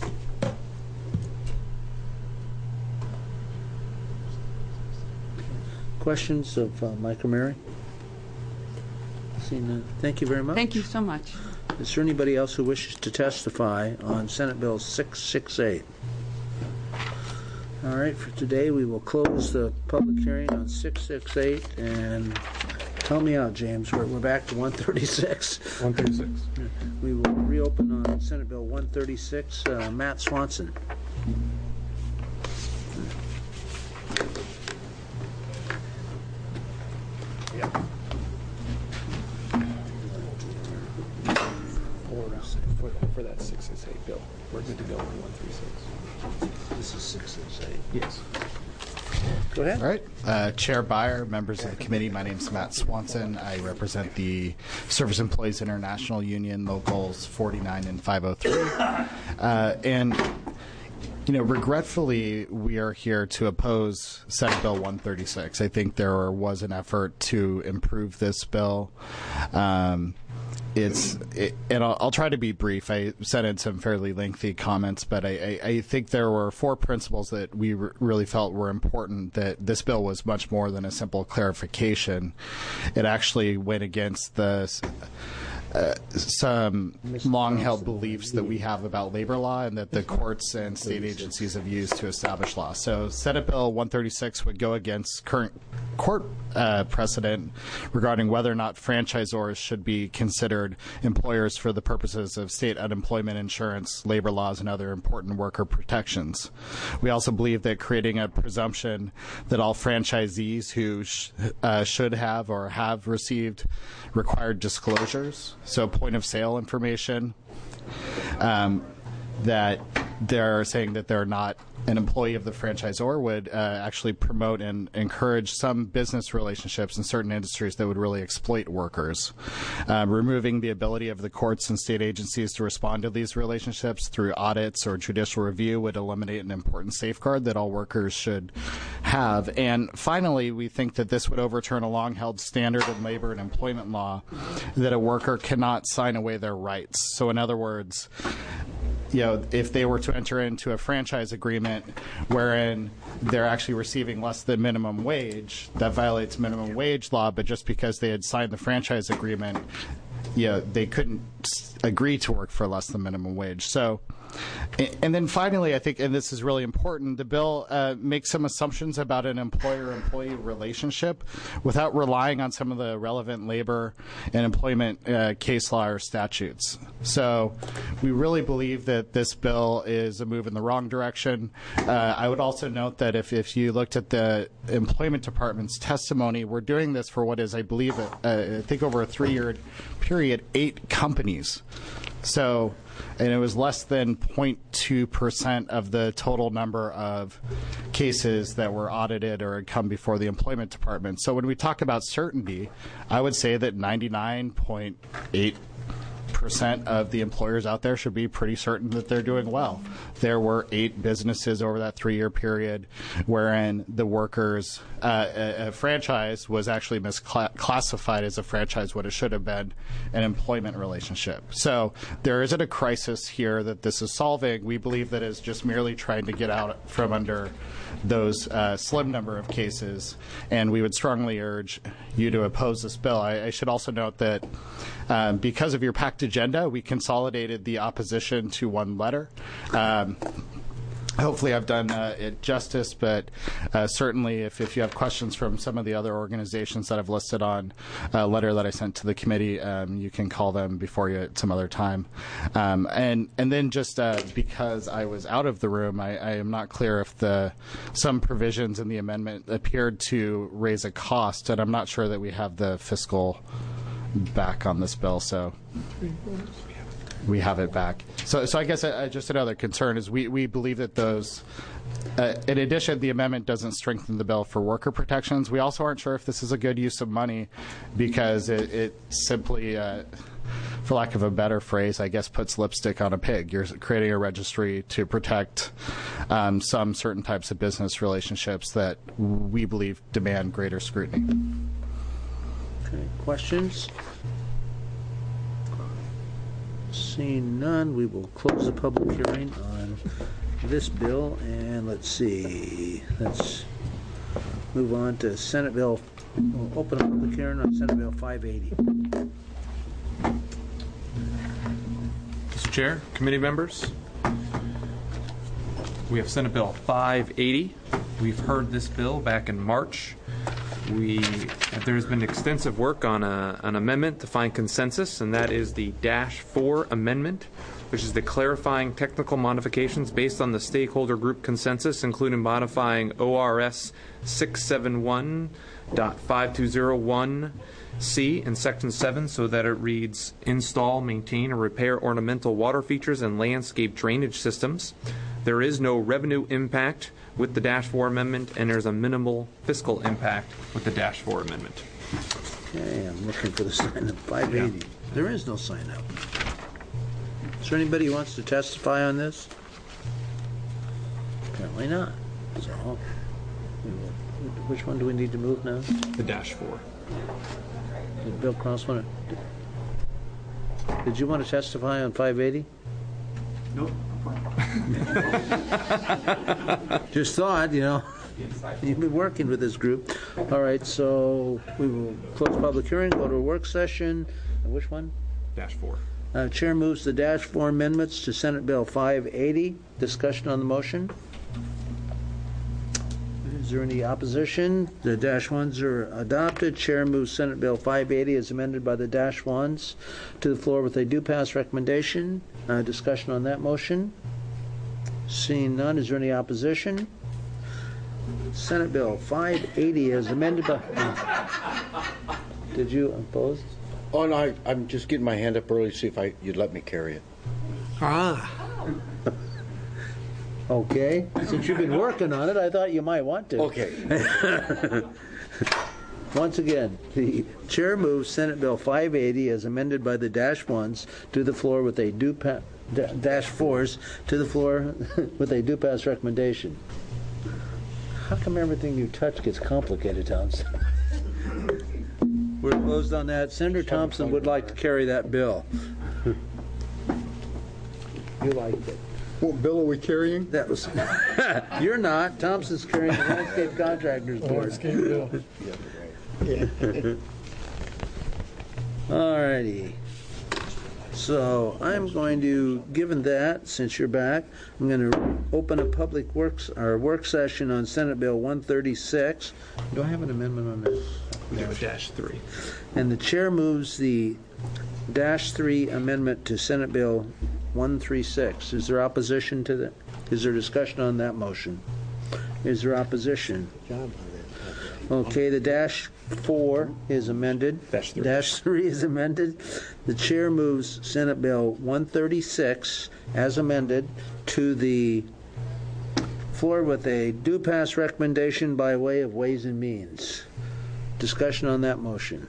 Questions of uh, Mike or Mary? Seeing none. Thank you very much. Thank you so much. Is there anybody else who wishes to testify on Senate Bill six sixty-eight? All right, for today we will close the public hearing on six sixty-eight and help me out, James. We're, we're back to one thirty-six. one thirty-six. We will reopen on Senate Bill one thirty-six. Uh, Matt Swanson. Yeah. For, for that six sixty-eight bill, we're good to go on one thirty-six. This is six sixty-eight. Yes. Go ahead. All right. Uh, Chair Byer, members of the committee, my name is Matt Swanson. I represent the Service Employees International Union, Locals forty-nine and five oh three. Uh, and, you know, regretfully, we are here to oppose Senate Bill one thirty-six. I think there was an effort to improve this bill. Um, It's it, and I'll, I'll try to be brief. I sent in some fairly lengthy comments, but I, I, I think there were four principles that we r- really felt were important. That this bill was much more than a simple clarification. It actually went against the uh, some long-held beliefs that we have about labor law and that the courts and state agencies have used to establish law. So Senate Bill one thirty-six would go against current court uh, precedent regarding whether or not franchisors should be considered employers for the purposes of state unemployment insurance, labor laws, and other important worker protections. We also believe that creating a presumption that all franchisees who sh- uh, should have or have received required disclosures, so point of sale information, um, that they're saying that they're not an employee of the franchisor would uh, actually promote and encourage some business relationships in certain industries that would really exploit workers. Uh, removing the ability of the courts and state agencies to respond to these relationships through audits or judicial review would eliminate an important safeguard that all workers should have. And finally, we think that this would overturn a long-held standard in labor and employment law that a worker cannot sign away their rights. So in other words, you know, if they were to enter into a franchise agreement wherein they're actually receiving less than minimum wage, that violates minimum wage law, but just because they had signed the franchise agreement, you know, they couldn't agree to work for less than minimum wage. So And then finally, I think, and this is really important, the bill uh, makes some assumptions about an employer-employee relationship without relying on some of the relevant labor and employment uh, case law or statutes. So we really believe that this bill is a move in the wrong direction. Uh, I would also note that if, if you looked at the Employment Department's testimony, we're doing this for what is, I believe, uh, I think over a three-year period, eight companies. So, and it was less than zero point two percent of the total number of cases that were audited or had come before the Employment Department. So when we talk about certainty, I would say that ninety-nine point eight percent of the employers out there should be pretty certain that they're doing well. There were eight businesses over that three-year period wherein the workers, uh, a, a franchise was actually misclassified as a franchise what it should have been, an employment relationship. So there isn't a crisis here that this is solving. We believe that it's just merely trying to get out from under those uh, slim number of cases, and we would strongly urge you to oppose this bill. I, I should also note that um, because of your packed agenda, we consolidated the opposition to one letter. Um, Hopefully I've done uh, it justice, but uh, certainly if, if you have questions from some of the other organizations that I've listed on a letter that I sent to the committee, um, you can call them before you at some other time. Um, and and then just uh, because I was out of the room, I, I am not clear if the some provisions in the amendment appeared to raise a cost, and I'm not sure that we have the fiscal back on this bill, so we have it back. So, so I guess uh, just another concern is we, we believe that those, uh, in addition, the amendment doesn't strengthen the bill for worker protections. We also aren't sure if this is a good use of money because it, it simply, uh, for lack of a better phrase, I guess, puts lipstick on a pig. You're creating a registry to protect um, some certain types of business relationships that we believe demand greater scrutiny. Okay, questions? Seeing none, we will close the public hearing on this bill, and let's see, let's move on to Senate Bill, we'll open a public hearing on Senate Bill five eighty. Mister Chair, committee members, we have Senate Bill five eighty. We've heard this bill back in March. We, there's been extensive work on a, an amendment to find consensus, and that is the Dash four Amendment, which is the clarifying technical modifications based on the stakeholder group consensus, including modifying O R S six seventy-one point five two zero one C in Section seven so that it reads, install, maintain, or repair ornamental water features and landscape drainage systems. There is no revenue impact with the Dash four Amendment, and there's a minimal fiscal impact with the Dash four Amendment. Okay, I'm looking for the sign-up, five eighty. Yeah. There is no sign-up. Is there anybody who wants to testify on this? Apparently not. So, which one do we need to move now? The Dash four. Did Bill Cross want to... Did you want to testify on five eighty? Nope. Just thought, you know, you've been working with this group. All right, so we will close public hearing, go to a work session. And which one? Dash four. Uh, Chair moves the Dash four amendments to Senate Bill five eighty. Discussion on the motion. Is there any opposition? The Dash ones are adopted. Chair moves Senate Bill five eighty as amended by the Dash ones to the floor with a do pass recommendation. Uh, discussion on that motion. Seeing none, is there any opposition? Senate Bill five eighty as amended by... Oh. Did you oppose? Oh, no, I, I'm just getting my hand up early to see if I, you'd let me carry it. Ah. Okay. Since you've been working on it, I thought you might want to. Okay. Once again, the chair moves Senate Bill five eighty as amended by the Dash ones to the floor with a do pass... Dash fours to the floor with a do pass recommendation. How come everything you touch gets complicated, Thompson? We're closed on that. Senator Thompson would like to carry that bill. You liked it. What bill are we carrying? That was. You're not. Thompson's carrying the Landscape Contractors Board. Landscape bill. All righty. So I'm going to, given that, since you're back, I'm going to open a public works, our work session on Senate Bill one thirty-six. Do I have an amendment on this? We have a dash three. And the chair moves the dash three amendment to Senate Bill one thirty-six. Is there opposition to that? Is there discussion on that motion? Is there opposition? Okay, the dash four is amended. Dash three. Dash three is amended. The chair moves Senate Bill one thirty-six as amended to the floor with a due pass recommendation by way of Ways and Means. Discussion on that motion.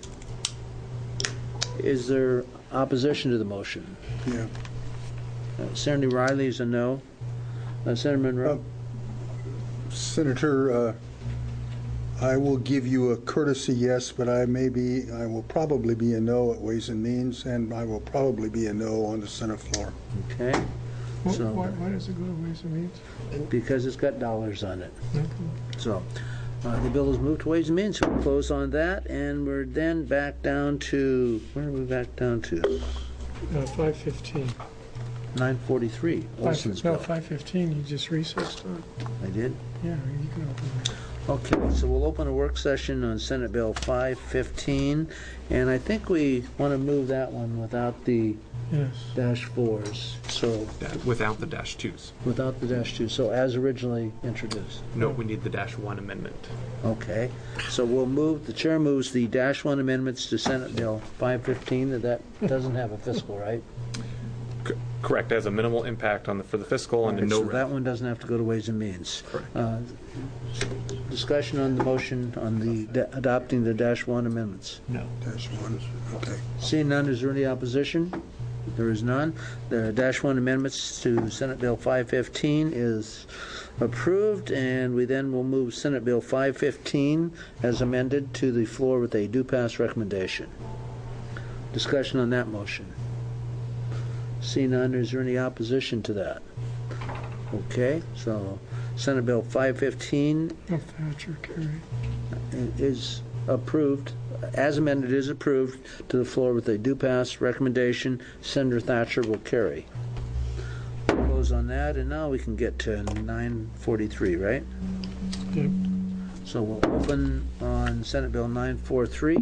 Is there opposition to the motion? Yeah. Uh, Senator Riley is a no. Uh, Senator Monroe? Uh, Senator, uh, I will give you a courtesy yes, but I may be, I will probably be a no at Ways and Means, and I will probably be a no on the Senate floor. Okay. Why, So, why, why does it go to Ways and Means? because it's got dollars on it. Okay. So, uh, the bill is moved to Ways and Means. So we'll close on that, and we're then back down to, where are we back down to? Uh, five fifteen. nine forty-three, Olson's No, bill. five fifteen, you just recessed on. I did? Yeah, you can open it. Okay, so we'll open a work session on Senate Bill five fifteen, and I think we want to move that one without the Yes. dash fours, so, Without the dash twos. without the dash two, so as originally introduced. No, we need the dash one amendment. Okay, so we'll move, the chair moves the dash one amendments to Senate Bill five fifteen, that that doesn't have a fiscal, right? C- correct, as a minimal impact on the, for the fiscal and a Alright, no. so that one doesn't have to go to Ways and Means. Correct. Uh, Discussion on the motion on the da- adopting the dash one amendments. No. Dash one, okay. Seeing none, is there any opposition? There is none. The dash one amendments to Senate Bill five fifteen is approved, and we then will move Senate Bill five fifteen as amended to the floor with a due pass recommendation. Discussion on that motion. Seeing none, is there any opposition to that? Okay, so Senate Bill five fifteen No, Thatcher carried. is approved, as amended is approved to the floor with a due pass recommendation. Senator Thatcher will carry. Close on that, and now we can get to nine forty-three, right? Yep. So we'll open on Senate Bill nine forty-three.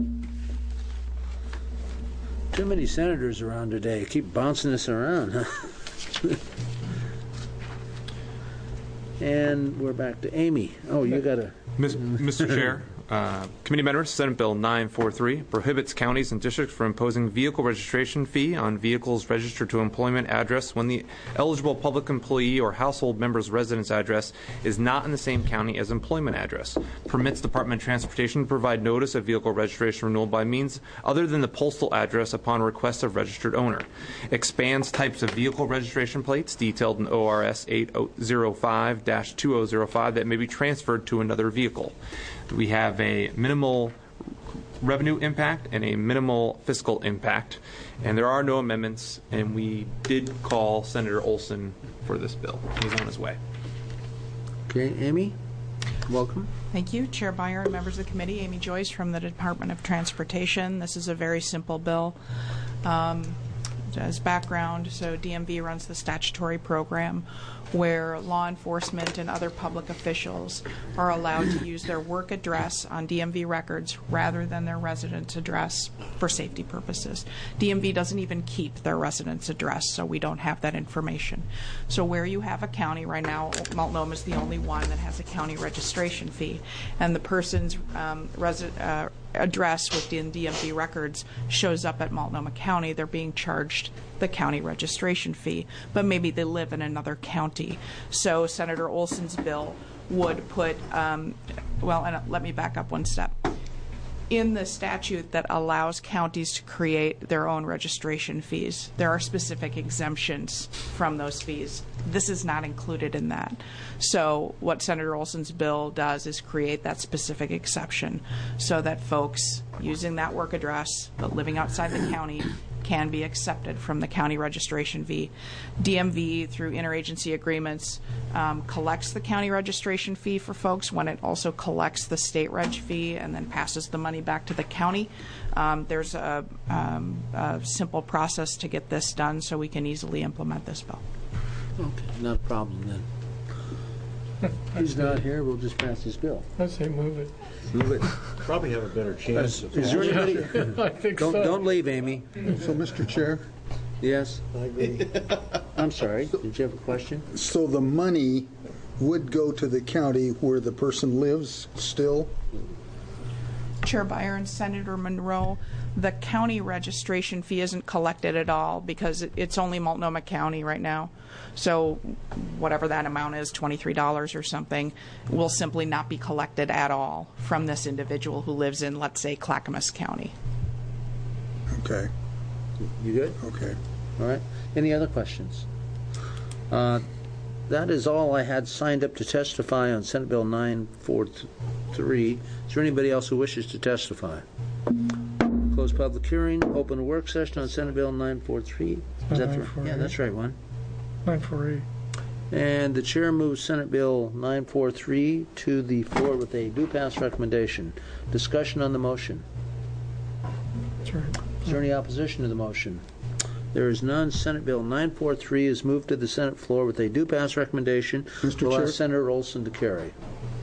Too many senators around today. Keep bouncing this around, huh? And we're back to Amy. Oh, you got to... Mister Chair, uh, committee members, Senate Bill nine forty-three prohibits counties and districts from imposing vehicle registration fee on vehicles registered to employment address when the eligible public employee or household member's residence address is not in the same county as employment address. Permits Department of Transportation to provide notice of vehicle registration renewal by means other than the postal address upon request of registered owner. Expands types of vehicle registration plates detailed in O R S eight oh five dash two oh oh five that may be transferred to another vehicle. We have a minimal revenue impact and a minimal fiscal impact, and there are no amendments, and we did call Senator Olson for this bill. He's on his way. Okay, Amy, welcome. Thank you, Chair Byer and members of the committee. Amy Joyce from the Department of Transportation. This is a very simple bill. Um, as background, so D M V runs the statutory program where law enforcement and other public officials are allowed to use their work address on D M V records rather than their residence address for safety purposes. D M V doesn't even keep their residence address, so we don't have that information. So where you have a county right now, Multnomah is the only one that has a county registration fee, and the person's um, resi- uh, address within D M V records shows up at Multnomah County, they're being charged the county registration fee, but maybe they live in another county. So Senator Olson's bill would put, um, well, and let me back up one step. In the statute that allows counties to create their own registration fees, there are specific exemptions from those fees. This is not included in that. So what Senator Olson's bill does is create that specific exception so that folks using that work address but living outside the county can be accepted from the county registration fee. D M V, through interagency agreements, um, collects the county registration fee for folks when it also collects the state reg fee and then passes the money back to the county. Um, there's a, um, a simple process to get this done so we can easily implement this bill. Okay, not a problem then. He's not here, we'll just pass this bill. I say move it. Move it. Probably have a better chance. Is, is there anybody? I think don't, so. Don't leave, Amy. So, Mister Chair? Yes? I agree. I'm sorry, did you have a question? So the money would go to the county where the person lives still? Chair Byer and Senator Monroe, the county registration fee isn't collected at all because it, it's only Multnomah County right now. So whatever that amount is, twenty-three dollars or something, will simply not be collected at all from this individual who lives in, let's say, Clackamas County. Okay. You good? Okay. All right. Any other questions? Uh, that is all I had signed up to testify on Senate Bill nine forty-three. Is there anybody else who wishes to testify? Close public hearing. Open a work session on Senate Bill nine forty-three. Is that the, yeah, that's right one. nine forty-eight. And the chair moves Senate Bill nine forty-three to the floor with a do pass recommendation. Discussion on the motion. That's right. Is there any opposition to the motion? There is none. Senate Bill nine forty-three is moved to the Senate floor with a do pass recommendation. Mister We'll Chair? ask Senator Olson to carry.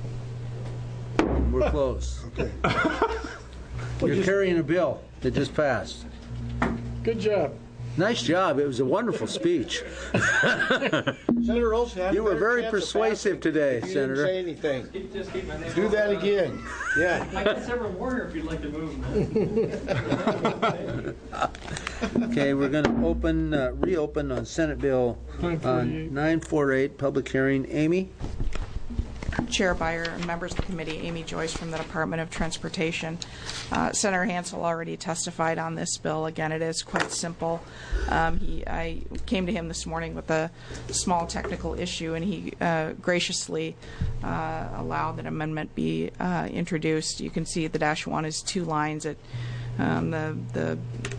We're close. Okay. You're carrying a bill that just passed. Good job. Nice job. It was a wonderful speech. Senator Olson had You a were better very chance of persuasive passing today, if you Senator. Didn't say anything. Just keep my name Do off that the- again. Yeah. I got several more here if you'd like to move them. Okay, we're going to open, uh, reopen on Senate Bill uh, nine forty-eight, public hearing. Amy? Chair Byer and members of the committee, Amy Joyce from the Department of Transportation. Uh, Senator Hansel already testified on this bill. Again, it is quite simple. Um, he, I came to him this morning with a small technical issue, and he uh, graciously uh, allowed that amendment be uh, introduced. You can see the dash one is two lines. It, um, the the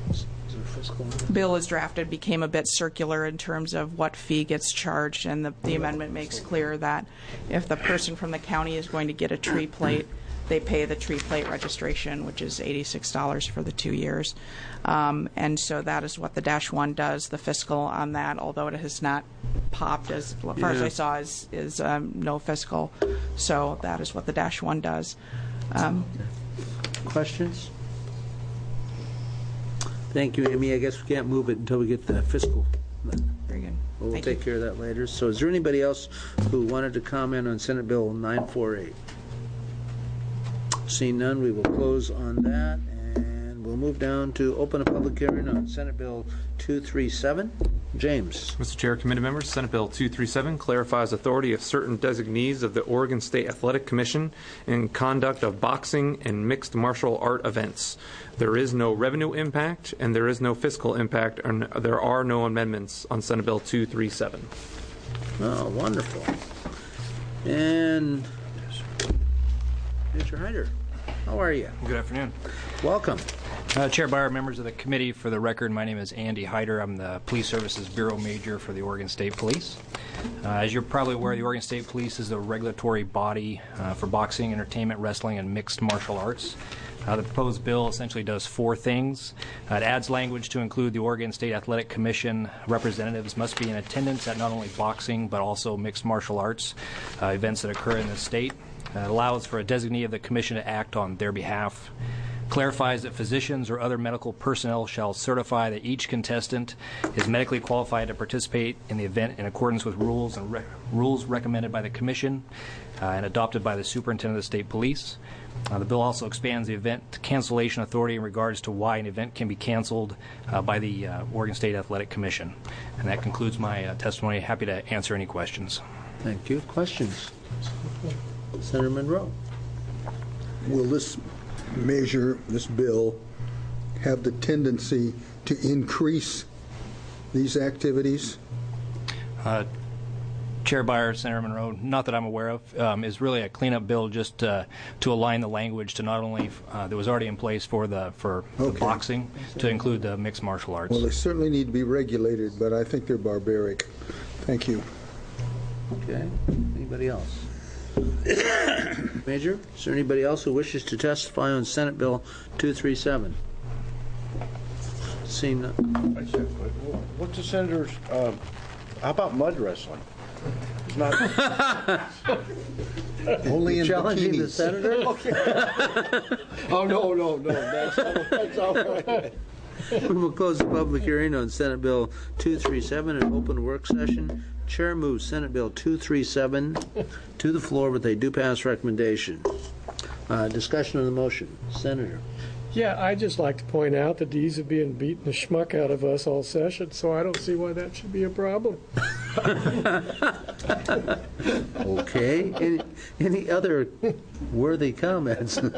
bill as drafted became a bit circular in terms of what fee gets charged, and the, the amendment makes clear that if the person from the county is going to get a tree plate, they pay the tree plate registration, which is eighty-six dollars for the two years. Um, and so that is what the dash one does. The fiscal on that, although it has not popped as far yeah. as I saw, is, is um, no fiscal. So that is what the dash one does. Um, Questions? Thank you, Amy. I guess we can't move it until we get the fiscal. Very good. We'll Thank take you. care of that later. So is there anybody else who wanted to comment on Senate Bill nine forty-eight? Seeing none, we will close on that, and we'll move down to open a public hearing on Senate Bill two thirty-seven. James. Mister Chair, committee members, Senate Bill two thirty-seven clarifies authority of certain designees of the Oregon State Athletic Commission in conduct of boxing and mixed martial art events. There is no revenue impact, and there is no fiscal impact, and there are no amendments on Senate Bill two thirty-seven. Oh, wonderful. And Mister Hyder, how are you? Good afternoon. Welcome. Uh, Chair Byer, members of the committee, for the record, my name is Andy Hyder. I'm the Police Services Bureau Major for the Oregon State Police. Uh, as you're probably aware, the Oregon State Police is the regulatory body uh, for boxing, entertainment, wrestling, and mixed martial arts. Uh, the proposed bill essentially does four things. Uh, it adds language to include the Oregon State Athletic Commission representatives must be in attendance at not only boxing but also mixed martial arts uh, events that occur in the state. Uh, it allows for a designee of the commission to act on their behalf. Clarifies that physicians or other medical personnel shall certify that each contestant is medically qualified to participate in the event in accordance with rules and re- rules recommended by the commission uh, and adopted by the superintendent of the state police. Uh, the bill also expands the event cancellation authority in regards to why an event can be canceled uh, by the uh, Oregon State Athletic Commission. And that concludes my uh, testimony. Happy to answer any questions. Thank you. Questions? Senator Monroe. Will this measure, this bill, have the tendency to increase these activities? Uh, Chair Byer, Senator Monroe, not that I'm aware of, um, is really a cleanup bill just uh, to align the language to not only uh, that was already in place for the for Okay. the boxing to include the mixed martial arts. Well, they certainly need to be regulated, but I think they're barbaric. Thank you. Okay. Anybody else? Major, is there anybody else who wishes to testify on Senate Bill two thirty-seven? Seeing none. What's the senator's, uh, how about mud wrestling? It's not. Only in Challenging the bikinis. senator? Oh, no, no, no. That's, that's all right. We will close the public hearing on Senate Bill two thirty-seven and open work session. Chair moves Senate Bill two thirty-seven to the floor with a do pass recommendation. Uh, discussion on the motion. Senator. Yeah, I'd just like to point out that these have been beating the schmuck out of us all session, so I don't see why that should be a problem. Okay. Any, any other worthy comments? All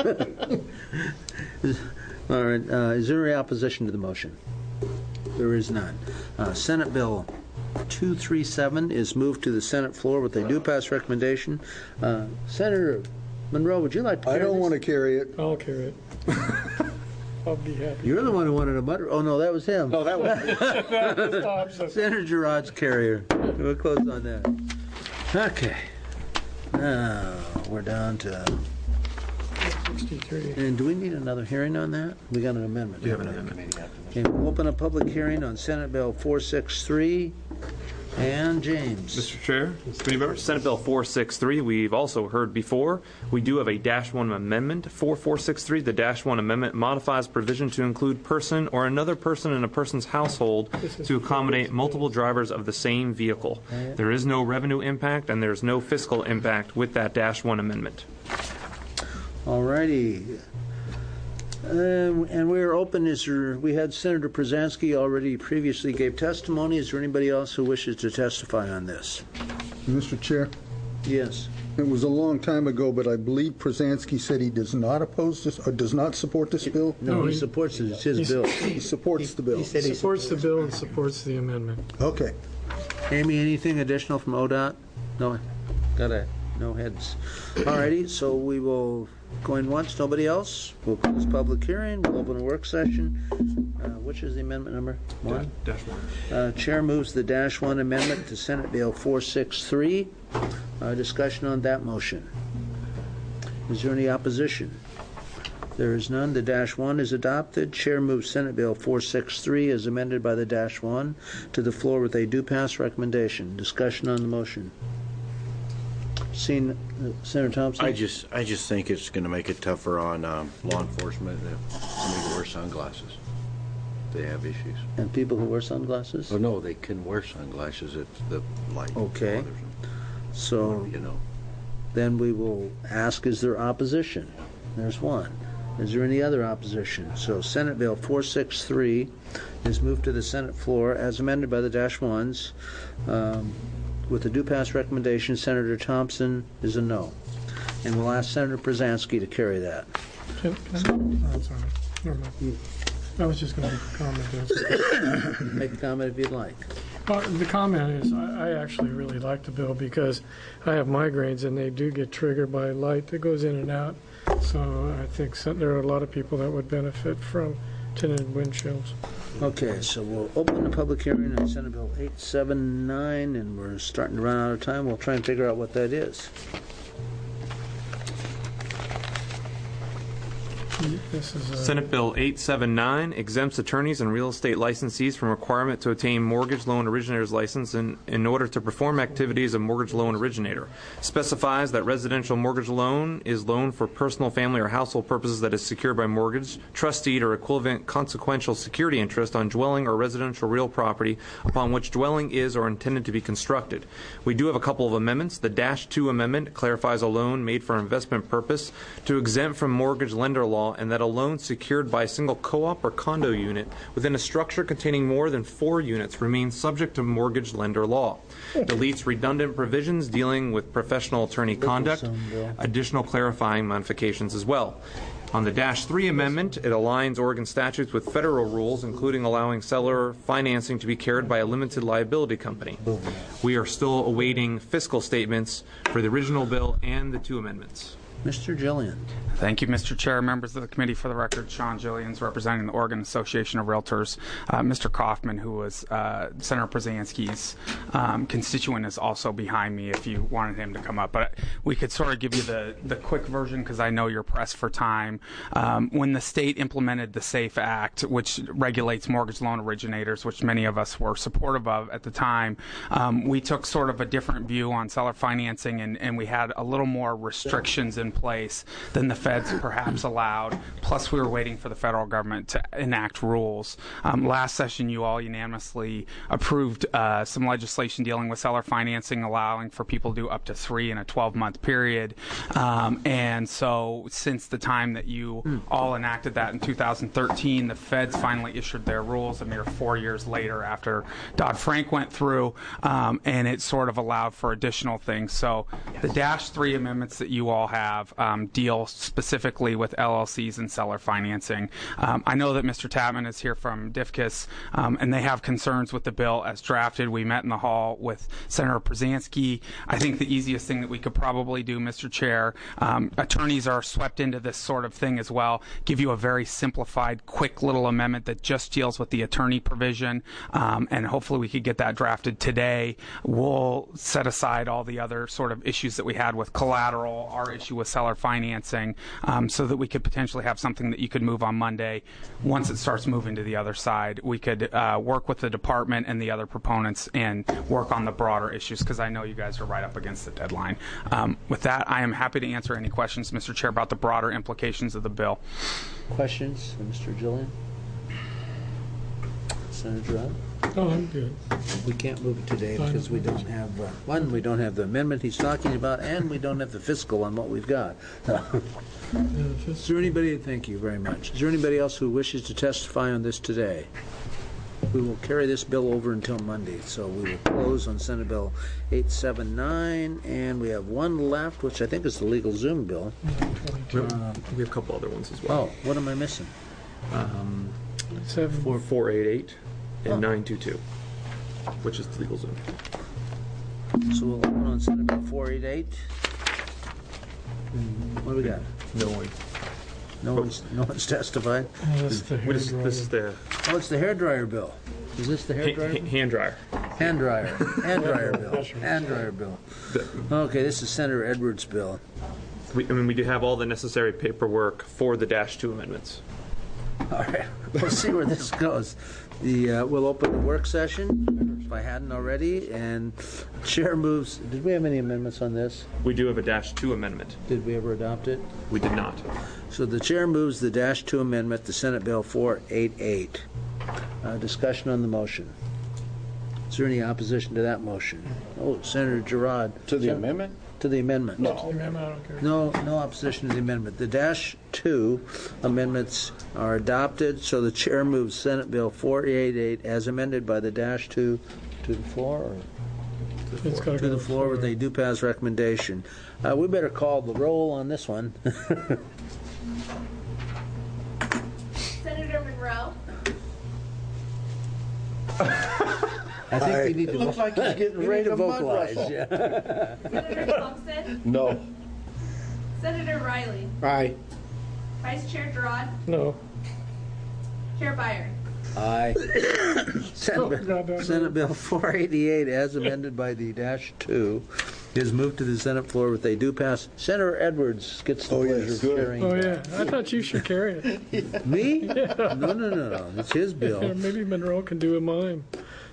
right. Uh, is there any opposition to the motion? There is none. Uh, Senate Bill two thirty-seven is moved to the Senate floor with a do pass recommendation. Uh, Senator Monroe, would you like to I carry don't this? want to carry it. I'll carry it. I'll be happy. You're the one who wanted a butter. Oh, no, that was him. No, that was. That was Thompson. Senator Gerard's carrier. We'll close on that. Okay. Now, we're down to... sixty-three. And do we need another hearing on that? We got an amendment. We have an amendment. Okay, we'll open a public hearing on Senate Bill four sixty-three. And James. Mister Chair, committee members, Senate Bill four sixty-three, we've also heard before. We do have a dash one amendment for four sixty-three. The dash one amendment modifies provision to include person or another person in a person's household to accommodate multiple drivers of the same vehicle. There is no revenue impact and there's no fiscal impact with that dash one amendment. All righty. Uh, and we're open. Is there, we had Senator Przansky already previously gave testimony. Is there anybody else who wishes to testify on this? Mister Chair, Yes. it was a long time ago, but I believe Przansky said he does not oppose this, or does not support this bill. No, No, he he- supports it. It's his he's- bill. He supports the bill. He said He he supports the bill and supports the amendment. Okay. Amy, anything additional from O D O T? No? Got a no heads. All righty, so we will, going once, nobody else? We'll close public hearing, we'll open a work session. Uh, which is the amendment number? One? Dash one. Uh, Chair moves the dash one amendment to Senate Bill four sixty-three. Uh, discussion on that motion. Is there any opposition? There is none. The dash one is adopted. Chair moves Senate Bill four sixty-three as amended by the dash one to the floor with a do pass recommendation. Discussion on the motion. Seen, uh, Senator Thompson? I just, I just think it's going to make it tougher on um, law enforcement if somebody wears sunglasses. They have issues. And people who wear sunglasses? Oh, no, they can wear sunglasses if the light Okay. bothers them. So You know. then we will ask, is there opposition? There's one. Is there any other opposition? So Senate Bill four sixty-three is moved to the Senate floor as amended by the dash ones. Um, with the do pass recommendation, Senator Thompson is a no. And we'll ask Senator Przansky to carry that. Can, can I, oh, sorry. Never mind. I was just going to make a comment. That's- Make a comment if you'd like. Uh, the comment is, I, I actually really like the bill because I have migraines and they do get triggered by light that goes in and out. So I think some, there are a lot of people that would benefit from tinted windshields. Okay, so we'll open the public hearing on Senate Bill eight seventy-nine, and we're starting to run out of time. We'll try and figure out what that is. This is a, Senate Bill eight seventy-nine exempts attorneys and real estate licensees from requirement to obtain mortgage loan originator's license in, in order to perform activities of mortgage loan originator. Specifies that residential mortgage loan is loan for personal, family, or household purposes that is secured by mortgage, trust deed, or equivalent consequential security interest on dwelling or residential real property upon which dwelling is or intended to be constructed. We do have a couple of amendments. The Dash two amendment clarifies a loan made for investment purpose to exempt from mortgage lender law, and that a loan secured by a single co-op or condo unit within a structure containing more than four units remains subject to mortgage lender law. Deletes redundant provisions dealing with professional attorney conduct, additional clarifying modifications as well. On the Dash three amendment, it aligns Oregon statutes with federal rules, including allowing seller financing to be carried by a limited liability company. We are still awaiting fiscal statements for the original bill and the two amendments. Mister Jillian. Thank you, Mister Chair, members of the committee. For the record, Sean Jillians, representing the Oregon Association of Realtors. Uh, Mister Kaufman, who was uh, Senator Brzezinski's um, constituent, is also behind me if you wanted him to come up. But we could sort of give you the, the quick version because I know you're pressed for time. Um, when the state implemented the SAFE Act, which regulates mortgage loan originators, which many of us were supportive of at the time, um, we took sort of a different view on seller financing, and, and we had a little more restrictions in place than the feds perhaps allowed. Plus, we were waiting for the federal government to enact rules. Um, last session, you all unanimously approved uh, some legislation dealing with seller financing, allowing for people to do up to three in a twelve-month period. Um, and so, since the time that you mm. all enacted that in two thousand thirteen, the feds finally issued their rules a mere four years later after Dodd-Frank went through, um, and it sort of allowed for additional things. So, the Dash three amendments that you all have Um, deal specifically with L L Cs and seller financing. Um, I know that Mister Tapman is here from D F C U S, um, and they have concerns with the bill as drafted. We met in the hall with Senator Brzezinski. I think the easiest thing that we could probably do, Mister Chair, um, attorneys are swept into this sort of thing as well, give you a very simplified, quick little amendment that just deals with the attorney provision, um, and hopefully we could get that drafted today. We'll set aside all the other sort of issues that we had with collateral, our issue with seller financing, um, so that we could potentially have something that you could move on Monday. Once it starts moving to the other side, we could uh, work with the department and the other proponents and work on the broader issues, because I know you guys are right up against the deadline. Um, with that, I am happy to answer any questions, Mister Chair, about the broader implications of the bill. Questions, Mister Jillian? Senator Rudd? Oh, I'm good. We can't move it today because we don't have, uh, one, we don't have the amendment he's talking about, and we don't have the fiscal on what we've got. Is there anybody, thank you very much. Is there anybody else who wishes to testify on this today? We will carry this bill over until Monday, so we will close on Senate Bill eight seventy-nine, and we have one left, which I think is the legal Zoom bill. We have, uh, we have a couple other ones as well. Oh, what am I missing? Um, Seven. four, four eight eight and Oh. nine two two, which is the legal Zoom. So we'll open on Senate Bill four eighty-eight. What do we got? No one. No one's, no one's testified? Oh, that's the What is, this is the Oh, it's the hairdryer bill. Is this the ha- hairdryer? ha- hand dryer. Hand dryer. Hand dryer bill. Hand dryer bill. Okay, this is Senator Edwards' bill. We, I mean, we do have all the necessary paperwork for the Dash two amendments. All right, we'll see where this goes. The uh, we'll open the work session, if I hadn't already, and chair moves. Did we have any amendments on this? We do have a Dash two amendment. Did we ever adopt it? We did not. So the chair moves the Dash two amendment to Senate Bill four eighty-eight. Uh, discussion on the motion. Is there any opposition to that motion? Oh, Senator Girard. To the Sen- amendment? To the amendment. No. I don't care. No, no opposition to the amendment. The Dash two amendments are adopted, so the chair moves Senate Bill four eighty-eight as amended by the Dash two to the floor, or It's gotta to go the floor with a do pass recommendation. Uh, we better call the roll on this one. Senator Monroe. I think we need to. It looks like he's getting we ready need to mud vocalize. wrestle. Yeah. Senator Thompson. No. Senator Riley. Aye. Vice Chair Girard. No. Chair Byron. Aye. Senate, God, Bill, no. Senate Bill four eighty-eight, as amended by the Dash two, is moved to the Senate floor with a do pass. Senator Edwards gets the Oh, yes, pleasure of good. carrying. Oh, that. yeah. I thought you should carry it. Me? Yeah. No, no, no, no. It's his bill. Maybe Monroe can do a mime.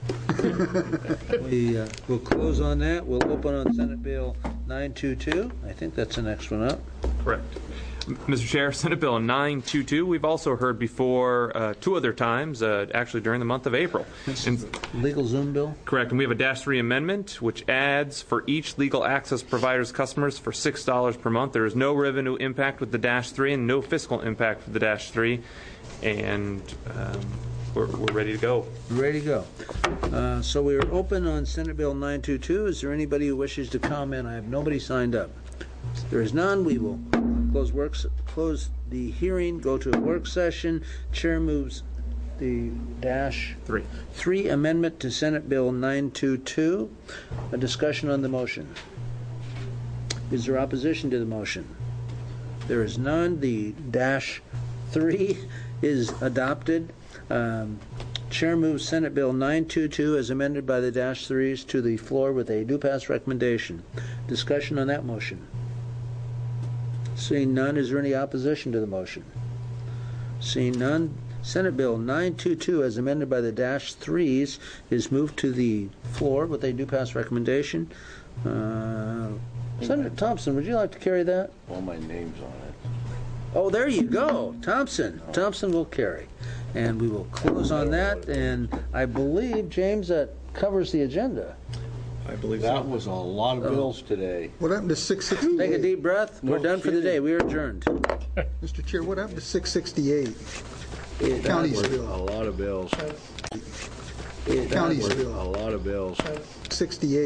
We, uh, we'll close on that. We'll open on Senate Bill nine twenty-two. I think that's the next one up. Correct. Mister Chair, Senate Bill nine twenty-two, we've also heard before uh, two other times, uh, actually during the month of April. And, Legal Zoom bill? correct, and we have a Dash three amendment, which adds for each legal access provider's customers for six dollars per month. There is no revenue impact with the Dash three and no fiscal impact with the Dash three. And um, we're, we're ready to go. Ready to go. Uh, so we are open on Senate Bill nine twenty-two. Is there anybody who wishes to comment? I have nobody signed up. If there is none, we will close close works, close the hearing, go to a work session. Chair moves the dash Three. three amendment to Senate Bill nine twenty-two. A discussion on the motion. Is there opposition to the motion? There is none. The dash three is adopted. Um, Chair moves Senate Bill nine twenty-two as amended by the dash threes to the floor with a do pass recommendation. Discussion on that motion. Seeing none, is there any opposition to the motion? Seeing none, Senate Bill nine twenty-two as amended by the dash threes is moved to the floor with a do pass recommendation. Uh, Senator Thompson, would you like to carry that? All my name's on it. Oh, there you go. Thompson. Thompson will carry. And we will close on that. And I believe, James, that covers the agenda. I believe that was a lot of bills today. What happened to six sixty-eight? Take a deep breath. We're No done for the kidding. day. We are adjourned. Mister Chair, what happened to six sixty-eight? It- County's A bill. lot of bills. it- County's A bill. lot of bills. sixty-eight.